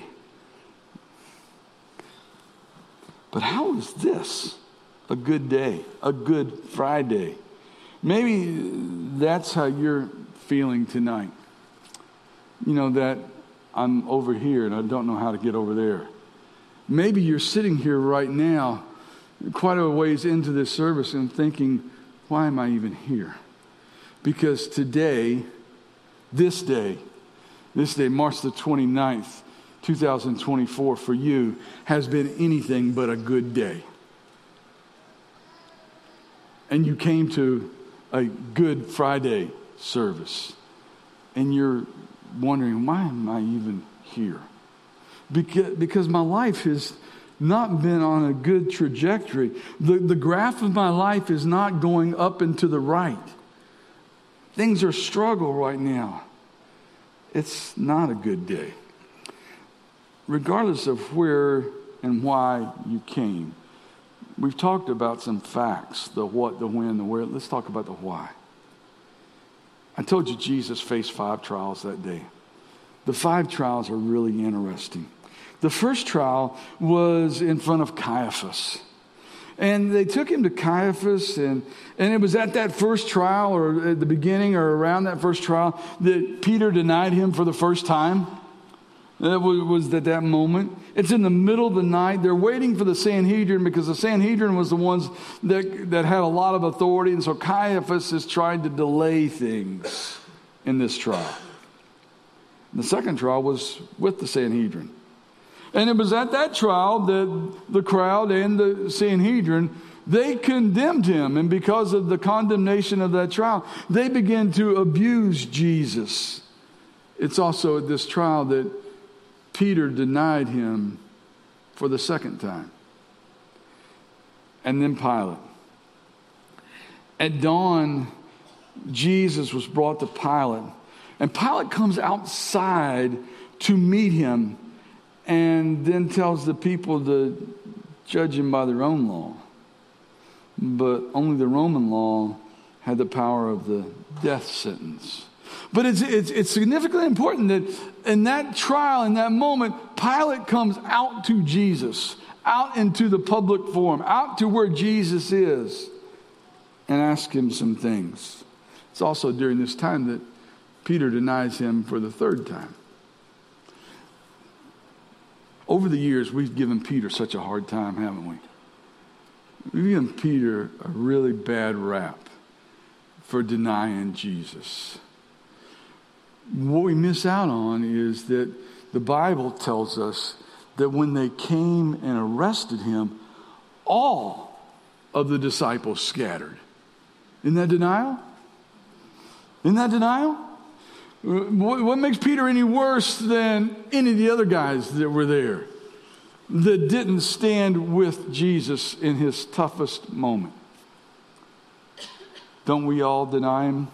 But how is this a good day, a good Friday? Maybe that's how you're feeling tonight. You know, that I'm over here and I don't know how to get over there. Maybe you're sitting here right now, quite a ways into this service, and thinking, why am I even here? Because today, this day, this day, March the twenty-ninth, two thousand twenty-four, for you, has been anything but a good day. And you came to a Good Friday service, and you're wondering, why am I even here? Because, because my life has not been on a good trajectory. The, the graph of my life is not going up and to the right. Things are struggle right now. It's not a good day. Regardless of where and why you came, we've talked about some facts, the what, the when, the where. Let's talk about the why. I told you Jesus faced five trials that day. The five trials are really interesting. The first trial was in front of Caiaphas. And they took him to Caiaphas, and, and it was at that first trial, or at the beginning, or around that first trial, that Peter denied him for the first time. That was at that moment. It's in the middle of the night. They're waiting for the Sanhedrin, because the Sanhedrin was the ones that, that had a lot of authority. And so Caiaphas is trying to delay things in this trial. The second trial was with the Sanhedrin. And it was at that trial that the crowd and the Sanhedrin, they condemned him. And because of the condemnation of that trial, they began to abuse Jesus. It's also at this trial that Peter denied him for the second time. And then Pilate. At dawn, Jesus was brought to Pilate. And Pilate comes outside to meet him, and then tells the people to judge him by their own law. But only the Roman law had the power of the death sentence. But it's, it's, it's significantly important that in that trial, in that moment, Pilate comes out to Jesus, out into the public forum, out to where Jesus is, and asks him some things. It's also during this time that Peter denies him for the third time. Over the years, we've given Peter such a hard time, haven't we? We've given Peter a really bad rap for denying Jesus. What we miss out on is that the Bible tells us that when they came and arrested him, all of the disciples scattered. Isn't that denial? Isn't that denial? What makes Peter any worse than any of the other guys that were there that didn't stand with Jesus in his toughest moment? Don't we all deny him?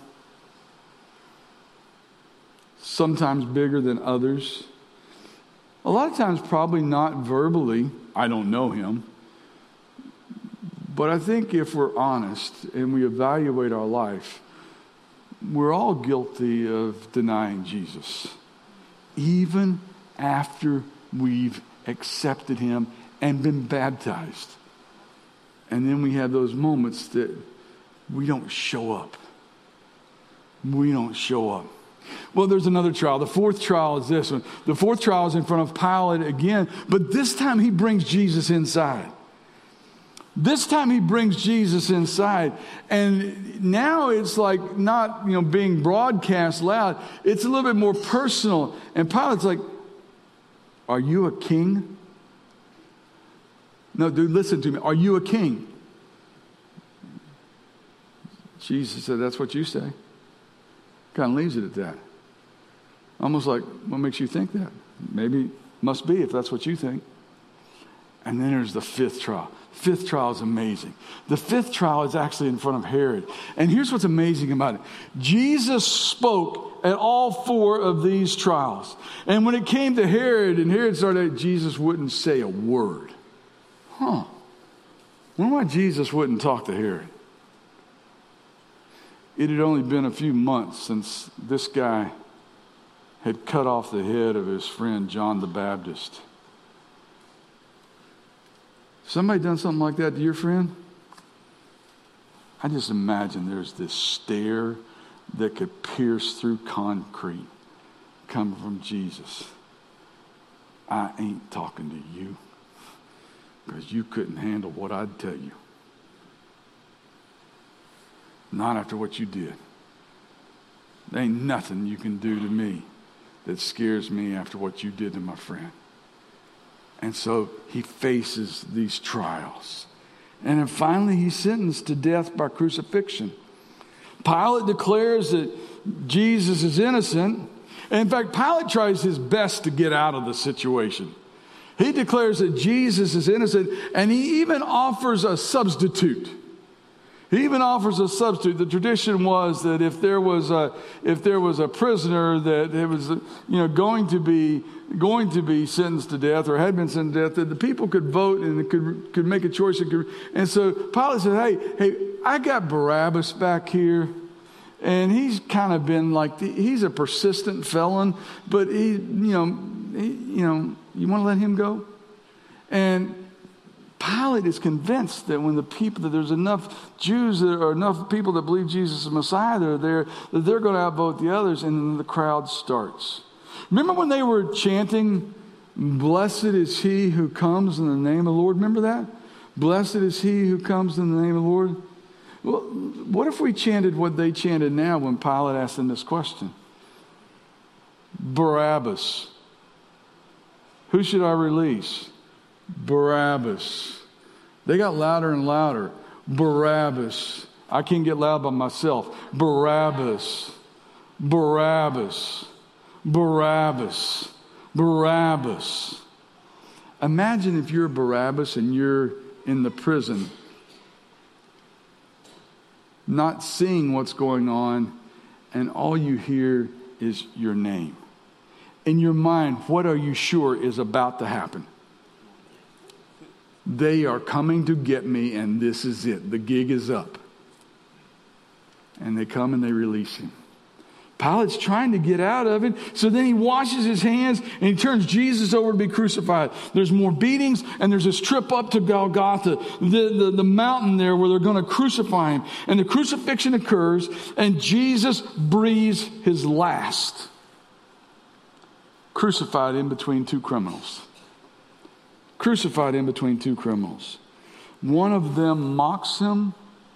Sometimes bigger than others. A lot of times probably not verbally. I don't know him. But I think if we're honest and we evaluate our life, we're all guilty of denying Jesus, even after we've accepted him and been baptized. And then we have those moments that we don't show up. We don't show up. Well, there's another trial. The fourth trial is this one. The fourth trial is in front of Pilate again, but this time he brings Jesus inside. This time he brings Jesus inside, and now it's like not, you know, being broadcast loud. It's a little bit more personal. And Pilate's like, "Are you a king?" No, dude, listen to me. Are you a king? Jesus said, "That's what you say." Kind of leaves it at that. Almost like, what makes you think that? Maybe, must be if that's what you think. And then there's the fifth trial. Fifth trial is amazing. The fifth trial is actually in front of Herod. And here's what's amazing about it. Jesus spoke at all four of these trials. And when it came to Herod, and Herod started, Jesus wouldn't say a word. Huh. I wonder why Jesus wouldn't talk to Herod. It had only been a few months since this guy had cut off the head of his friend John the Baptist. Somebody done something like that to your friend? I just imagine there's this stare that could pierce through concrete coming from Jesus. I ain't talking to you because you couldn't handle what I'd tell you. Not after what you did. There ain't nothing you can do to me that scares me after what you did to my friend. And so he faces these trials. And then finally he's sentenced to death by crucifixion. Pilate declares that Jesus is innocent. And in fact, Pilate tries his best to get out of the situation. He declares that Jesus is innocent, and he even offers a substitute. He even offers a substitute. The tradition was that if there was a if there was a prisoner that it was you know going to be going to be sentenced to death or had been sentenced to death, that the people could vote and could could make a choice. And, could, and so Pilate said, "Hey, hey, I got Barabbas back here, and he's kind of been like the, he's a persistent felon, but he you know he, you know you want to let him go?" And Pilate is convinced that when the people, that there's enough Jews or enough people that believe Jesus is Messiah that are there, that they're going to outvote the others, and then the crowd starts. Remember when they were chanting, "Blessed is he who comes in the name of the Lord"? Remember that? Blessed is he who comes in the name of the Lord. Well, what if we chanted what they chanted now when Pilate asked them this question? Barabbas. Who should I release? Barabbas. They got louder and louder. Barabbas. I can't get loud by myself. Barabbas. Barabbas. Barabbas. Barabbas. Imagine if you're Barabbas and you're in the prison, not seeing what's going on, and all you hear is your name. In your mind, what are you sure is about to happen? They are coming to get me, and this is it. The gig is up. And they come and they release him. Pilate's trying to get out of it, so then he washes his hands and he turns Jesus over to be crucified. There's more beatings, and there's this trip up to Golgotha, the, the, the mountain there where they're going to crucify him. And the crucifixion occurs, and Jesus breathes his last. Crucified in between two criminals. Crucified in between two criminals. One of them mocks him,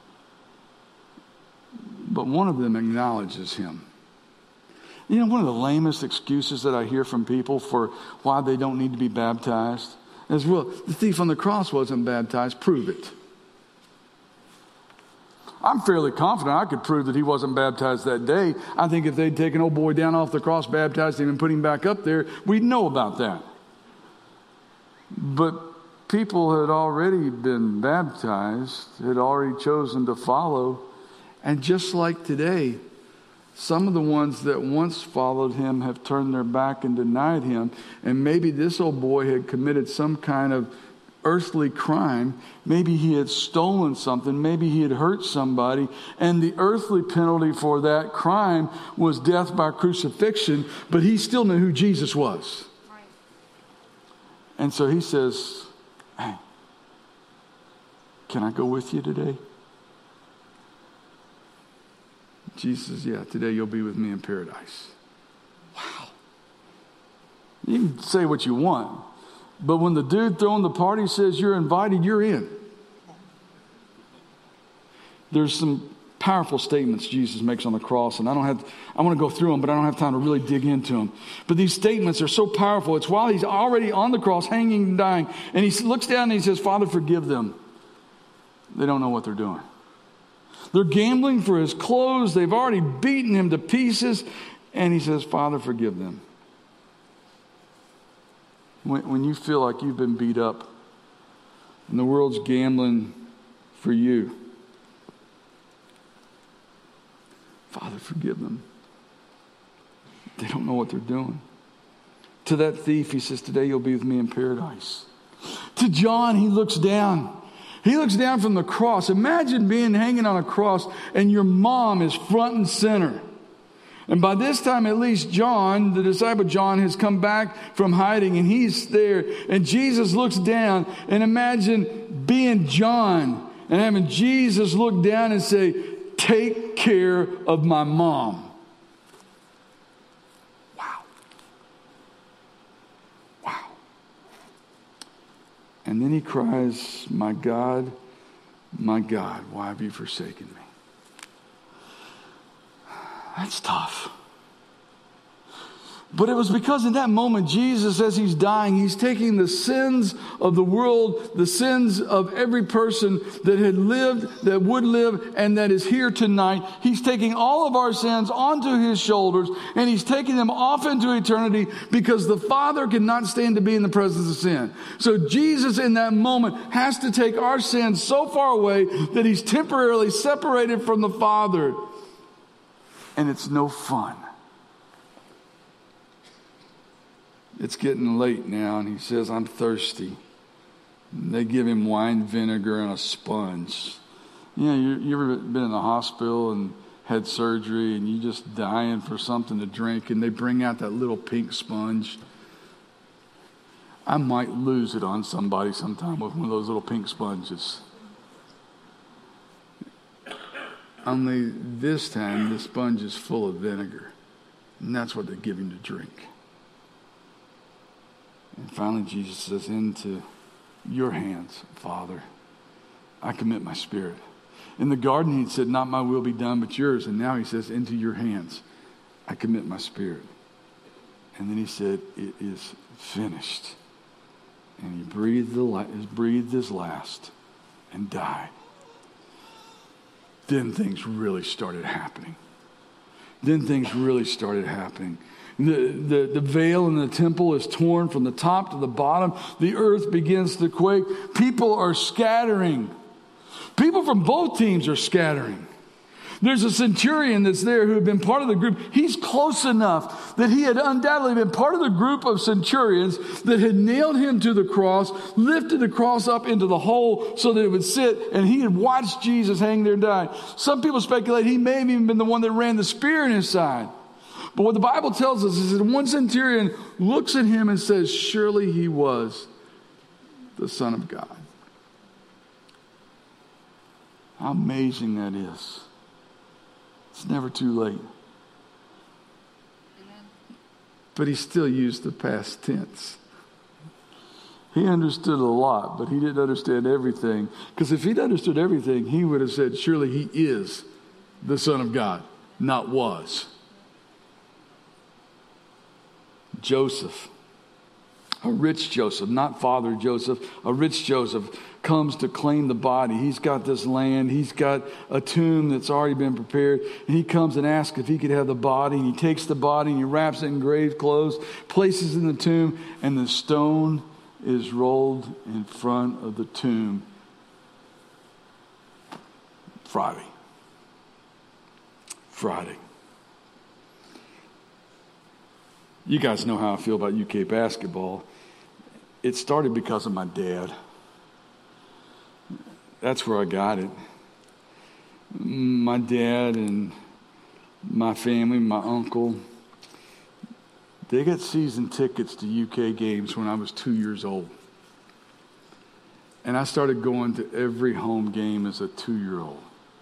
but one of them acknowledges him. You know, one of the lamest excuses that I hear from people for why they don't need to be baptized is, well, the thief on the cross wasn't baptized. Prove it. I'm fairly confident I could prove that he wasn't baptized that day. I think if they'd taken old boy down off the cross, baptized him, and put him back up there, we'd know about that. But people had already been baptized, had already chosen to follow. And just like today, some of the ones that once followed him have turned their back and denied him. And maybe this old boy had committed some kind of earthly crime. Maybe he had stolen something. Maybe he had hurt somebody. And the earthly penalty for that crime was death by crucifixion. But he still knew who Jesus was. Right. And so he says, hey, can I go with you today? Jesus says, yeah, today you'll be with me in paradise. Wow. You can say what you want. But when the dude throwing the party says you're invited, you're in. There's some powerful statements Jesus makes on the cross, and I don't have, I want to go through them, but I don't have time to really dig into them. But these statements are so powerful. It's while he's already on the cross, hanging and dying, and he looks down and he says, Father, forgive them. They don't know what they're doing. They're gambling for his clothes. They've already beaten him to pieces. And he says, Father, forgive them. When, when you feel like you've been beat up and the world's gambling for you, Father, forgive them. They don't know what they're doing. To that thief, he says, today you'll be with me in paradise. To John, he looks down. He looks down from the cross. Imagine being hanging on a cross and your mom is front and center. And by this time, at least John, the disciple John, has come back from hiding and he's there. And Jesus looks down, and imagine being John and having Jesus look down and say, take care of my mom. Wow. Wow. And then he cries, my God, my God, why have you forsaken me? That's tough. But it was because in that moment, Jesus, as he's dying, he's taking the sins of the world, the sins of every person that had lived, that would live, and that is here tonight. He's taking all of our sins onto his shoulders, and he's taking them off into eternity because the Father cannot stand to be in the presence of sin. So Jesus in that moment has to take our sins so far away that he's temporarily separated from the Father. And it's no fun. It's getting late now, and he says, I'm thirsty. And they give him wine vinegar and a sponge. You know, you, you ever been in the hospital and had surgery, and you just dying for something to drink, and they bring out that little pink sponge? I might lose it on somebody sometime with one of those little pink sponges. Only this time, the sponge is full of vinegar. And that's what they give him to drink. And finally, Jesus says, into your hands, Father, I commit my spirit. In the garden, he said, not my will be done, but yours. And now he says, into your hands, I commit my spirit. And then he said, it is finished. And he breathed, the, breathed his last and died. Then things really started happening. Then things really started happening. The, the, the veil in the temple is torn from the top to the bottom. The earth begins to quake. People are scattering. People from both teams are scattering. There's a centurion that's there who had been part of the group. He's close enough that he had undoubtedly been part of the group of centurions that had nailed him to the cross, lifted the cross up into the hole so that it would sit, and he had watched Jesus hang there and die. Some people speculate he may have even been the one that ran the spear in his side. But what the Bible tells us is that one centurion looks at him and says, surely he was the Son of God. How amazing that is. It's never too late. Amen. But he still used the past tense. He understood a lot, but he didn't understand everything. Because if he'd understood everything, he would have said, surely he is the Son of God, not was. Joseph, a rich Joseph, not Father Joseph, a rich Joseph, comes to claim the body. He's got this land. He's got a tomb that's already been prepared. And he comes and asks if he could have the body. And he takes the body and he wraps it in grave clothes, places it in the tomb, and the stone is rolled in front of the tomb Friday. Friday. You guys know how I feel about U K basketball. It started because of my dad. That's where I got it. My dad and my family, my uncle, they got season tickets to U K games when I was two years old. And I started going to every home game as a two-year-old.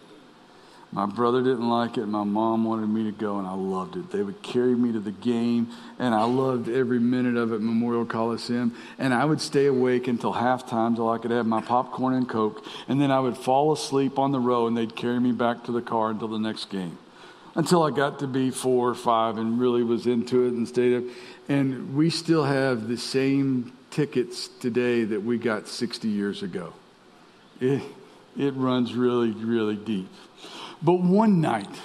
My brother didn't like it. My mom wanted me to go, and I loved it. They would carry me to the game, and I loved every minute of it at Memorial Coliseum. And I would stay awake until halftime till I could have my popcorn and Coke. And then I would fall asleep on the row, and they'd carry me back to the car until the next game. Until I got to be four or five and really was into it and stayed up. And we still have the same tickets today that we got sixty years ago. It, it runs really, really deep. But one night,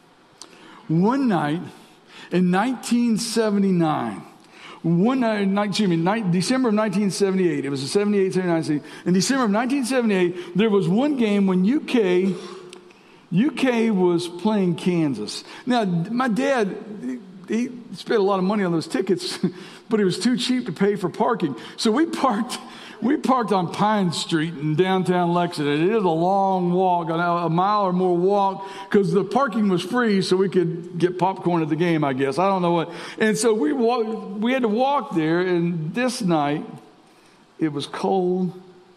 one night in nineteen seventy-nine, one night, excuse me, December of nineteen seventy-eight, it was a seventy-eight seventy-nine season. In December of nineteen seventy-eight, there was one game when U K, U K was playing Kansas. Now, my dad, he spent a lot of money on those tickets, but it was too cheap to pay for parking. So we parked... We parked on Pine Street in downtown Lexington. It is a long walk, a mile or more walk, because the parking was free, so we could get popcorn at the game, I guess. I don't know what. And so we walked, we had to walk there, and this night, it was cold,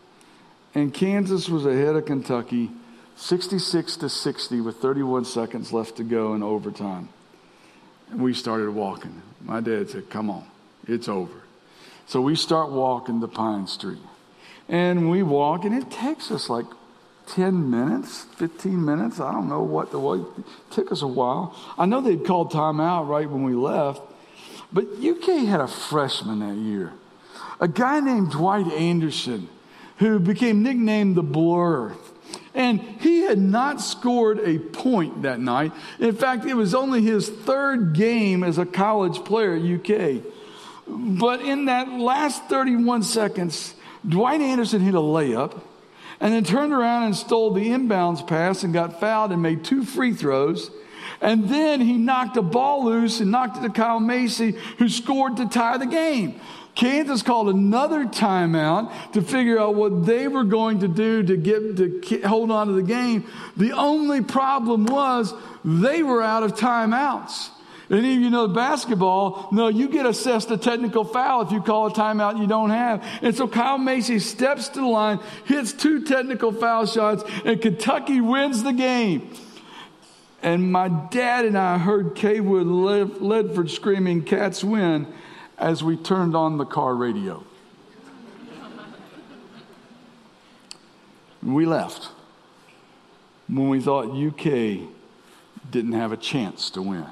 and Kansas was ahead of Kentucky, sixty-six to sixty, with thirty-one seconds left to go in overtime. And we started walking. My dad said, "Come on, it's over." So we start walking to Pine Street. And we walk, and it takes us like ten minutes, fifteen minutes. I don't know what the way. It took us a while. I know they'd called timeout right when we left. But U K had a freshman that year. A guy named Dwight Anderson, who became nicknamed the Blur. And he had not scored a point that night. In fact, it was only his third game as a college player at U K. But in that last thirty-one seconds, Dwight Anderson hit a layup and then turned around and stole the inbounds pass and got fouled and made two free throws. And then he knocked a ball loose and knocked it to Kyle Macy, who scored to tie the game. Kansas called another timeout to figure out what they were going to do to get to hold on to the game. The only problem was they were out of timeouts. Any of you know basketball, no, you get assessed a technical foul if you call a timeout you don't have. And so Kyle Macy steps to the line, hits two technical foul shots, and Kentucky wins the game. And my dad and I heard Kaywood Ledford screaming, "Cats win," as we turned on the car radio. We left when we thought U K didn't have a chance to win.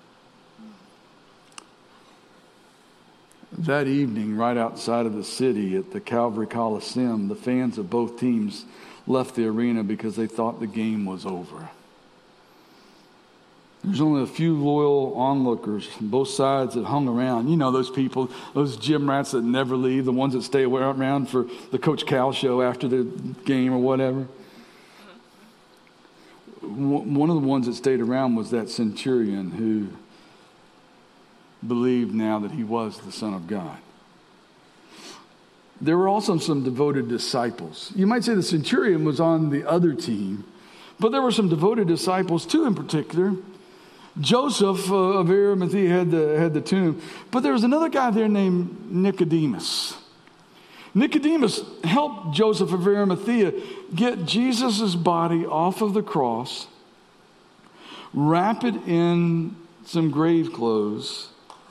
That evening, right outside of the city at the Calvary Coliseum, the fans of both teams left the arena because they thought the game was over. There's only a few loyal onlookers on both sides that hung around. You know those people, those gym rats that never leave, the ones that stay around for the Coach Cal show after the game or whatever. One of the ones that stayed around was that centurion who believed now that he was the Son of God. There were also some devoted disciples. You might say the centurion was on the other team, but there were some devoted disciples too in particular. Joseph uh, of Arimathea had the, had the tomb, but there was another guy there named Nicodemus. Nicodemus helped Joseph of Arimathea get Jesus' body off of the cross, wrap it in some grave clothes,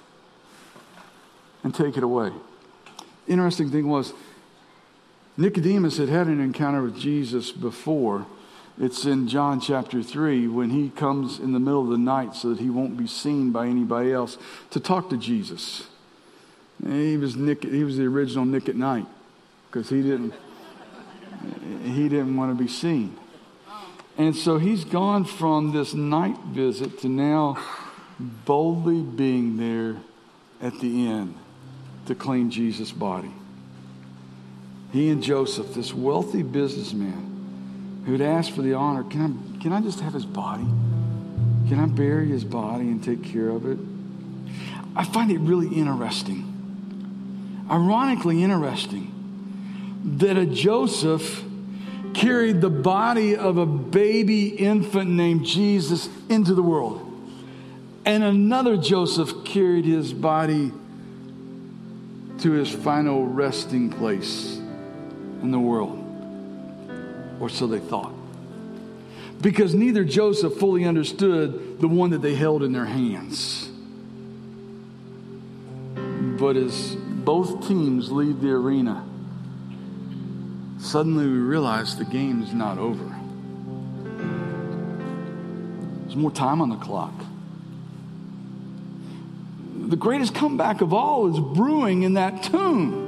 and take it away. Interesting thing was, Nicodemus had had an encounter with Jesus before. It's in John chapter three when he comes in the middle of the night so that he won't be seen by anybody else to talk to Jesus. And he was Nick. He was the original Nick at Night because he didn't He didn't want to be seen. And so he's gone from this night visit to now boldly being there at the end to clean Jesus' body. He and Joseph, this wealthy businessman who'd asked for the honor, can I, can I just have his body? Can I bury his body and take care of it? I find it really interesting, ironically interesting, that a Joseph carried the body of a baby infant named Jesus into the world. And another Joseph carried his body to his final resting place in the world. Or so they thought. Because neither Joseph fully understood the one that they held in their hands. But as both teams leave the arena, suddenly we realize the game is not over. There's more time on the clock. The greatest comeback of all is brewing in that tomb.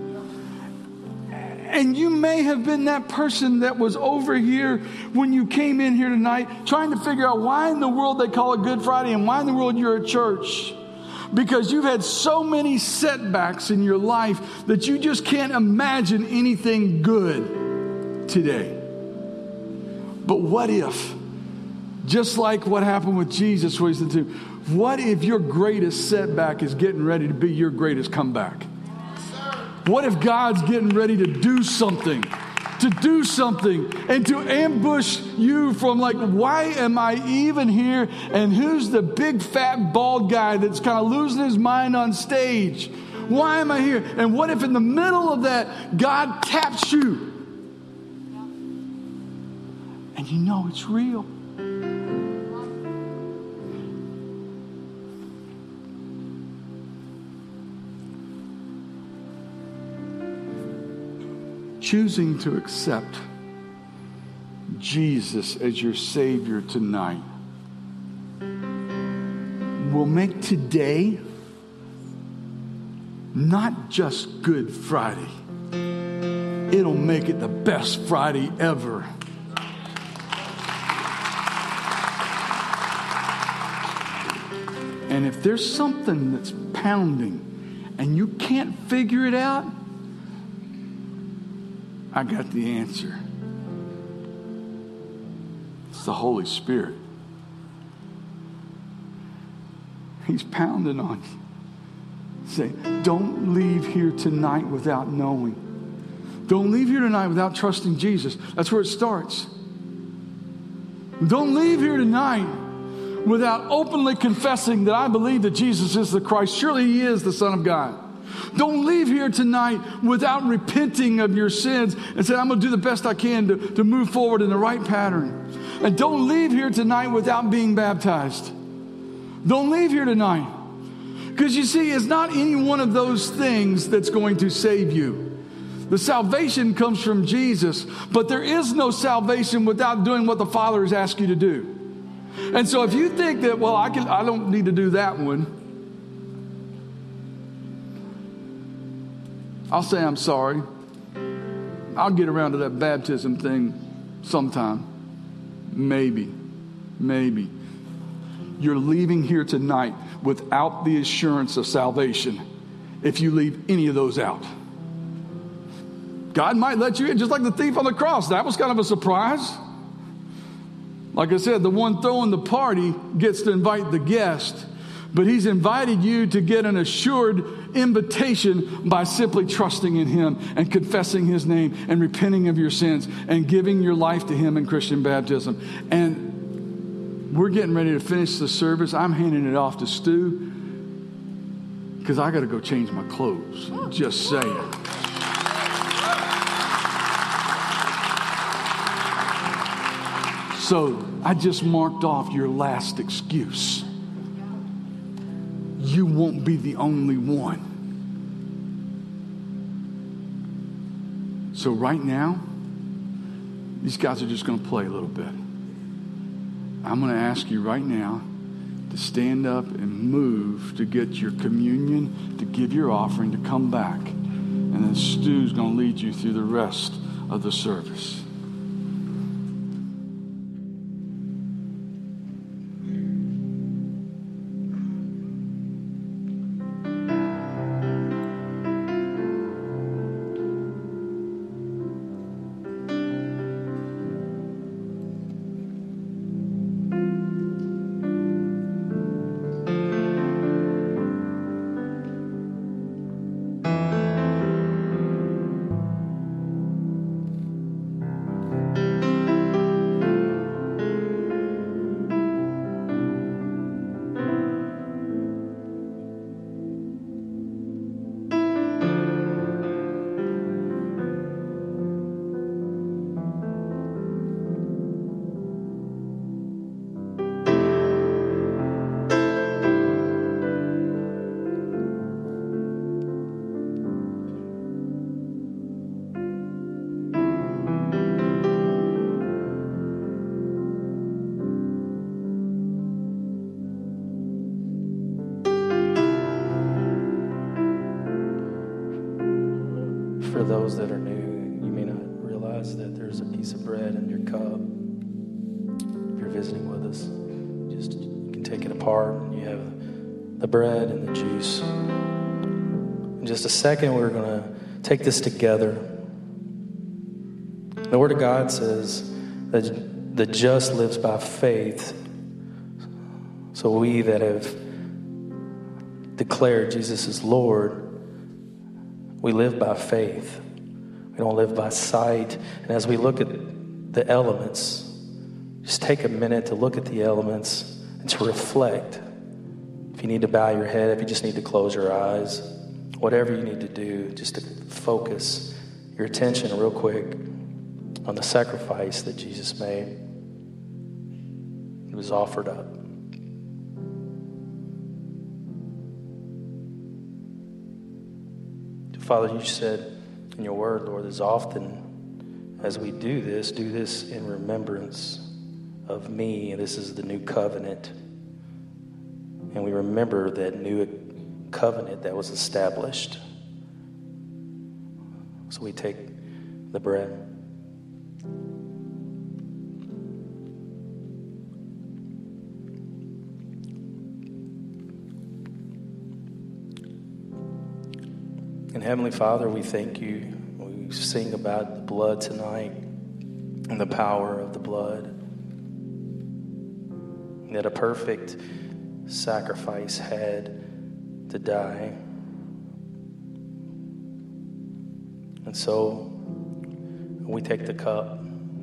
And you may have been that person that was over here when you came in here tonight trying to figure out why in the world they call it Good Friday and why in the world you're at church. Because you've had so many setbacks in your life that you just can't imagine anything good today. But what if, just like what happened with Jesus, where he said to, what if your greatest setback is getting ready to be your greatest comeback? What if God's getting ready to do something, to do something, and to ambush you from like, why am I even here? And who's the big fat bald guy that's kind of losing his mind on stage? Why am I here? And what if in the middle of that, God taps you? And you know it's real. Choosing to accept Jesus as your Savior tonight will make today not just Good Friday. It'll make it the best Friday ever. And if there's something that's pounding and you can't figure it out, I got the answer. It's the Holy Spirit. He's pounding on you. Say, don't leave here tonight without knowing. Don't leave here tonight without trusting Jesus. That's where it starts. Don't leave here tonight without openly confessing that I believe that Jesus is the Christ. Surely He is the Son of God. Don't leave here tonight without repenting of your sins and saying, I'm going to do the best I can to, to move forward in the right pattern. And don't leave here tonight without being baptized. Don't leave here tonight. Because you see, it's not any one of those things that's going to save you. The salvation comes from Jesus, but there is no salvation without doing what the Father has asked you to do. And so if you think that, well, I can, I don't need to do that one, I'll say I'm sorry. I'll get around to that baptism thing sometime. Maybe. Maybe. You're leaving here tonight without the assurance of salvation if you leave any of those out. God might let you in, just like the thief on the cross. That was kind of a surprise. Like I said, the one throwing the party gets to invite the guest. But He's invited you to get an assured invitation by simply trusting in Him and confessing His name and repenting of your sins and giving your life to Him in Christian baptism. And we're getting ready to finish the service. I'm handing it off to Stu because I got to go change my clothes. Just saying. So I just marked off your last excuse. You won't be the only one. So right now, these guys are just going to play a little bit. I'm going to ask you right now to stand up and move to get your communion, to give your offering, to come back. And then Stu's going to lead you through the rest of the service. For those that are new, you may not realize that there's a piece of bread in your cup. If you're visiting with us, just you can take it apart and you have the bread and the juice. In just a second, we're going to take this together. The Word of God says that the just lives by faith. So we that have declared Jesus is Lord, we live by faith. We don't live by sight. And as we look at the elements, just take a minute to look at the elements and to reflect. If you need to bow your head, if you just need to close your eyes, whatever you need to do, just to focus your attention real quick on the sacrifice that Jesus made. It was offered up. Father, you said in your word, Lord, as often as we do this, do this in remembrance of me. And this is the new covenant. And we remember that new covenant that was established. So we take the bread. And Heavenly Father, we thank you. We sing about the blood tonight and the power of the blood. And that a perfect sacrifice had to die. And so we take the cup.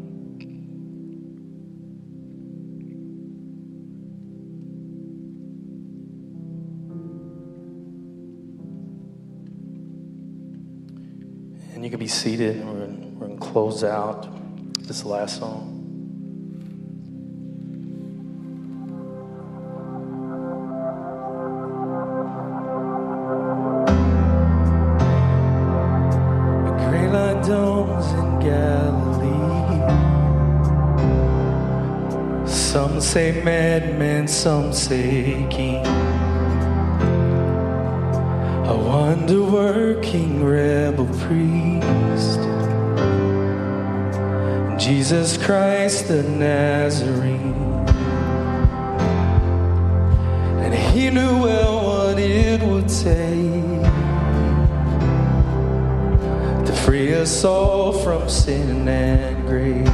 And you can be seated, and we're going we're to close out this last song. The great light dawns in Galilee. Some say madman, some say king. A wonder-working rebel priest, Jesus Christ the Nazarene. And he knew well what it would take to free us all from sin and grave.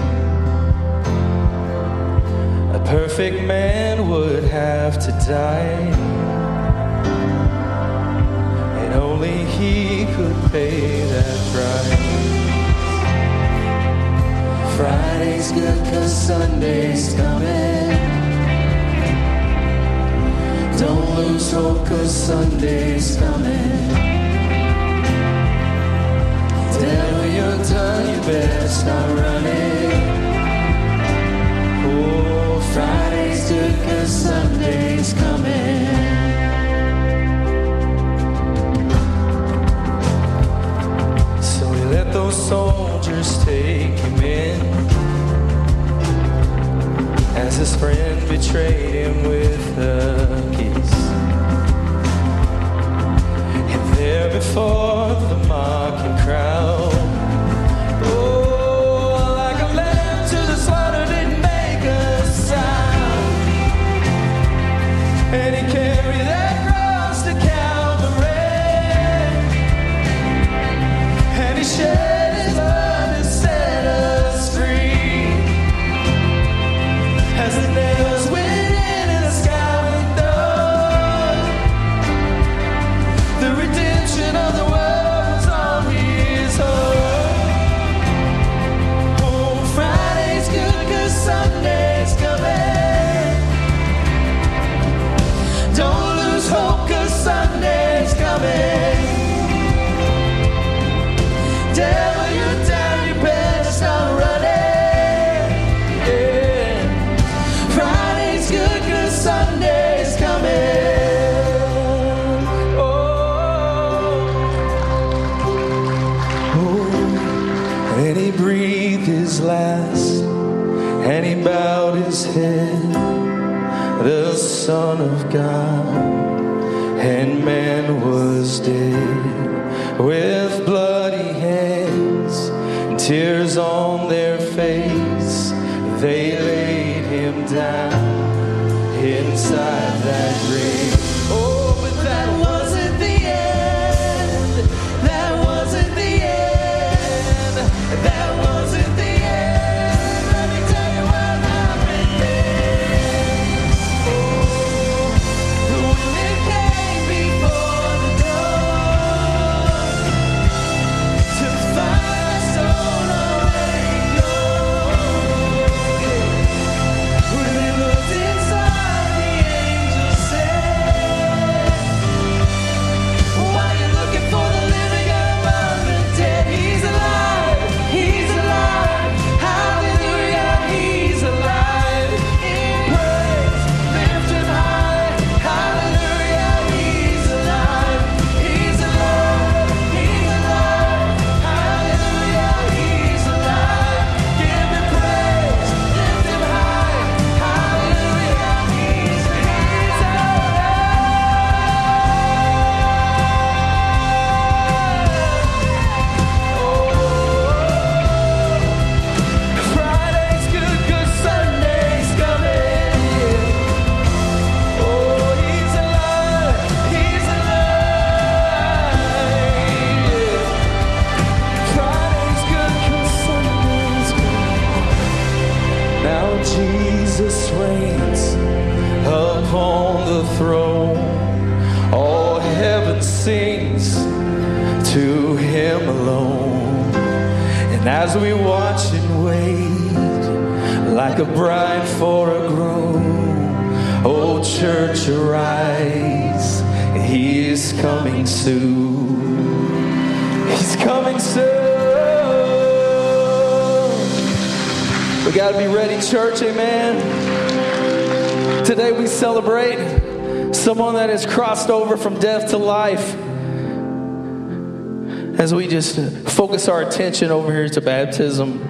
A perfect man would have to die, and only he could pay that price. Friday's good 'cause Sunday's coming. Don't lose hope 'cause Sunday's coming. Devil, you're done, you better start running. Oh, Friday's good 'cause Sunday's coming. Let those soldiers take him in, as his friend betrayed him with a kiss. And there before the mocking crowd, oh, bowed his head, the Son of God, and man was dead. With bloody hands and tears on their face, they laid him down inside that grave. Oh, but that wasn't the end. That wasn't the end. That wasn't the end. Let me tell you what happened next. Oh, the women came before the door to find my soul already gone. When they looked inside, the angel said, why are you looking for the living among the dead? He's alive, he's alive, hallelujah, he's alive. In praise, lift him high, hallelujah, he's alive, he's alive, he's alive, hallelujah, he's alive. Give him praise, lift him high, hallelujah, he's, he's alive. Friday's good, 'cause Sunday's coming. Oh, he's alive, he's alive. Friday's good, 'cause Sunday's coming. Now Jesus reigns upon the throne. All heaven sings to him alone. And as we watch and wait, like a bride for a groom, oh church, arise, he is coming soon. He's coming soon. We got to be ready, church, amen. Today we celebrate someone that has crossed over from death to life. As we just focus our attention over here to baptism.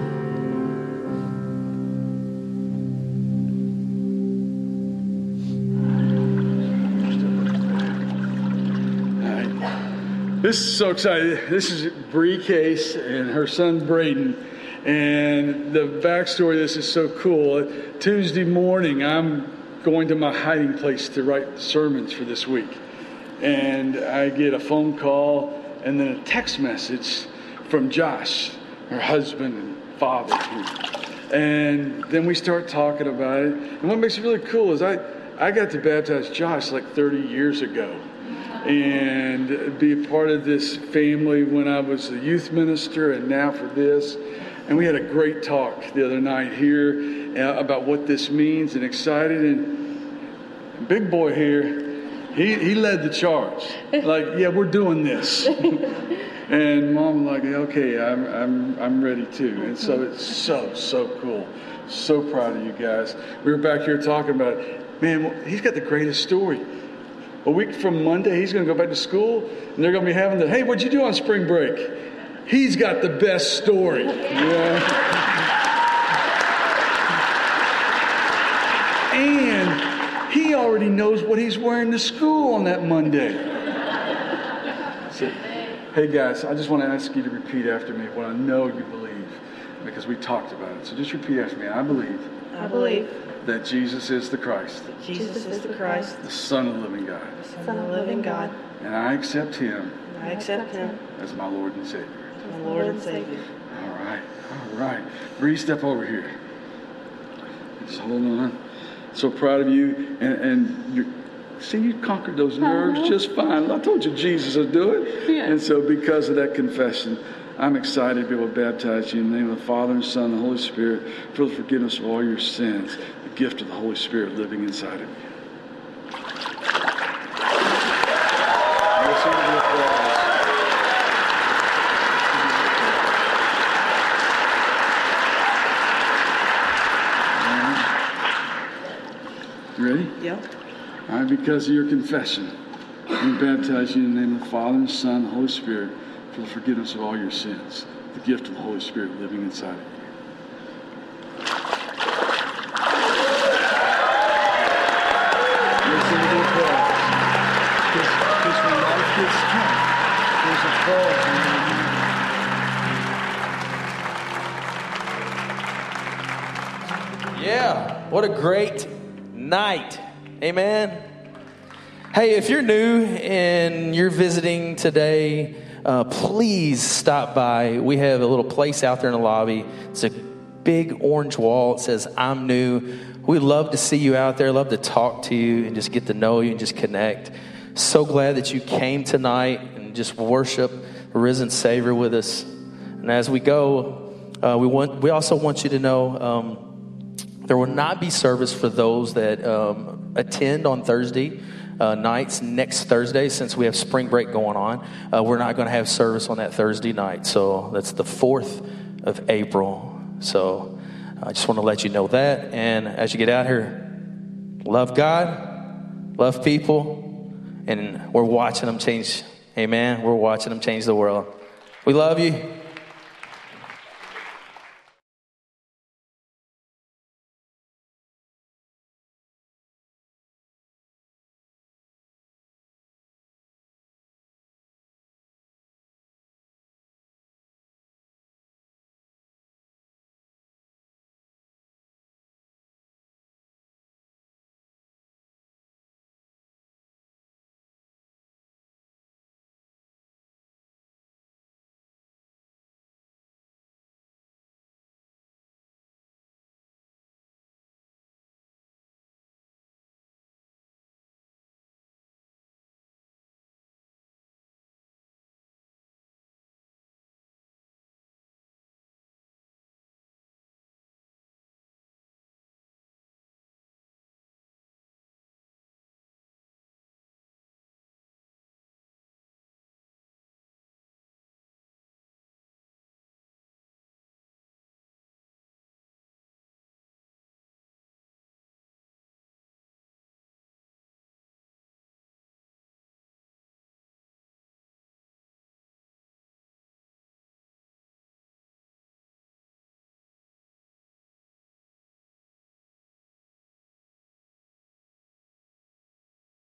This is so exciting. This is Bree Case and her son Braden. And the backstory of this is so cool. Tuesday morning, I'm going to my hiding place to write sermons for this week. And I get a phone call and then a text message from Josh, her husband and father. And then we start talking about it. And what makes it really cool is I, I got to baptize Josh like thirty years ago. And be a part of this family when I was a youth minister and now for this. And we had a great talk the other night here uh, about what this means and excited. And big boy here, he, he led the charge. Like, yeah, we're doing this. And mom was like, okay, I'm, I'm, I'm ready too. And so it's so, so cool. So proud of you guys. We were back here talking about it. Man, he's got the greatest story. A week from Monday, he's going to go back to school, and they're going to be having the, hey, what'd you do on spring break? He's got the best story. Yeah. And he already knows what he's wearing to school on that Monday. So, hey, guys, I just want to ask you to repeat after me what I know you believe, because we talked about it. So just repeat after me. I believe. I believe. That Jesus is the Christ. Jesus is the Christ, The Son of the living God. the Son of the living God. And I accept him I accept him as my Lord and Savior. as my Lord and Savior. All right, all right. Bree, step over here. Just hold on. So proud of you. And, and you're, see, you conquered those nerves just fine. I told you Jesus would do it. Yeah. And so because of that confession, I'm excited to be able to baptize you in the name of the Father and Son and the Holy Spirit for the forgiveness of all your sins, the gift of the Holy Spirit living inside of you. Listen to the applause. You ready? Yep. All right, because of your confession, we baptize you in the name of the Father and Son and the Holy Spirit for the forgiveness of all your sins, the gift of the Holy Spirit living inside of you. Yeah, what a great night. Amen. Hey, if you're new and you're visiting today, uh, please stop by. We have a little place out there in the lobby. It's a big orange wall. It says, I'm new. We'd love to see you out there, love to talk to you and just get to know you and just connect. So glad that you came tonight and just worship the risen Savior with us. And as we go, uh, we want we also want you to know um, there will not be service for those that um, attend on Thursday uh, nights next Thursday, since we have spring break going on. Uh, we're not going to have service on that Thursday night. So that's the fourth of April. So I just want to let you know that. And as you get out here, love God, love people, and we're watching them change. Amen. We're watching them change the world. We love you.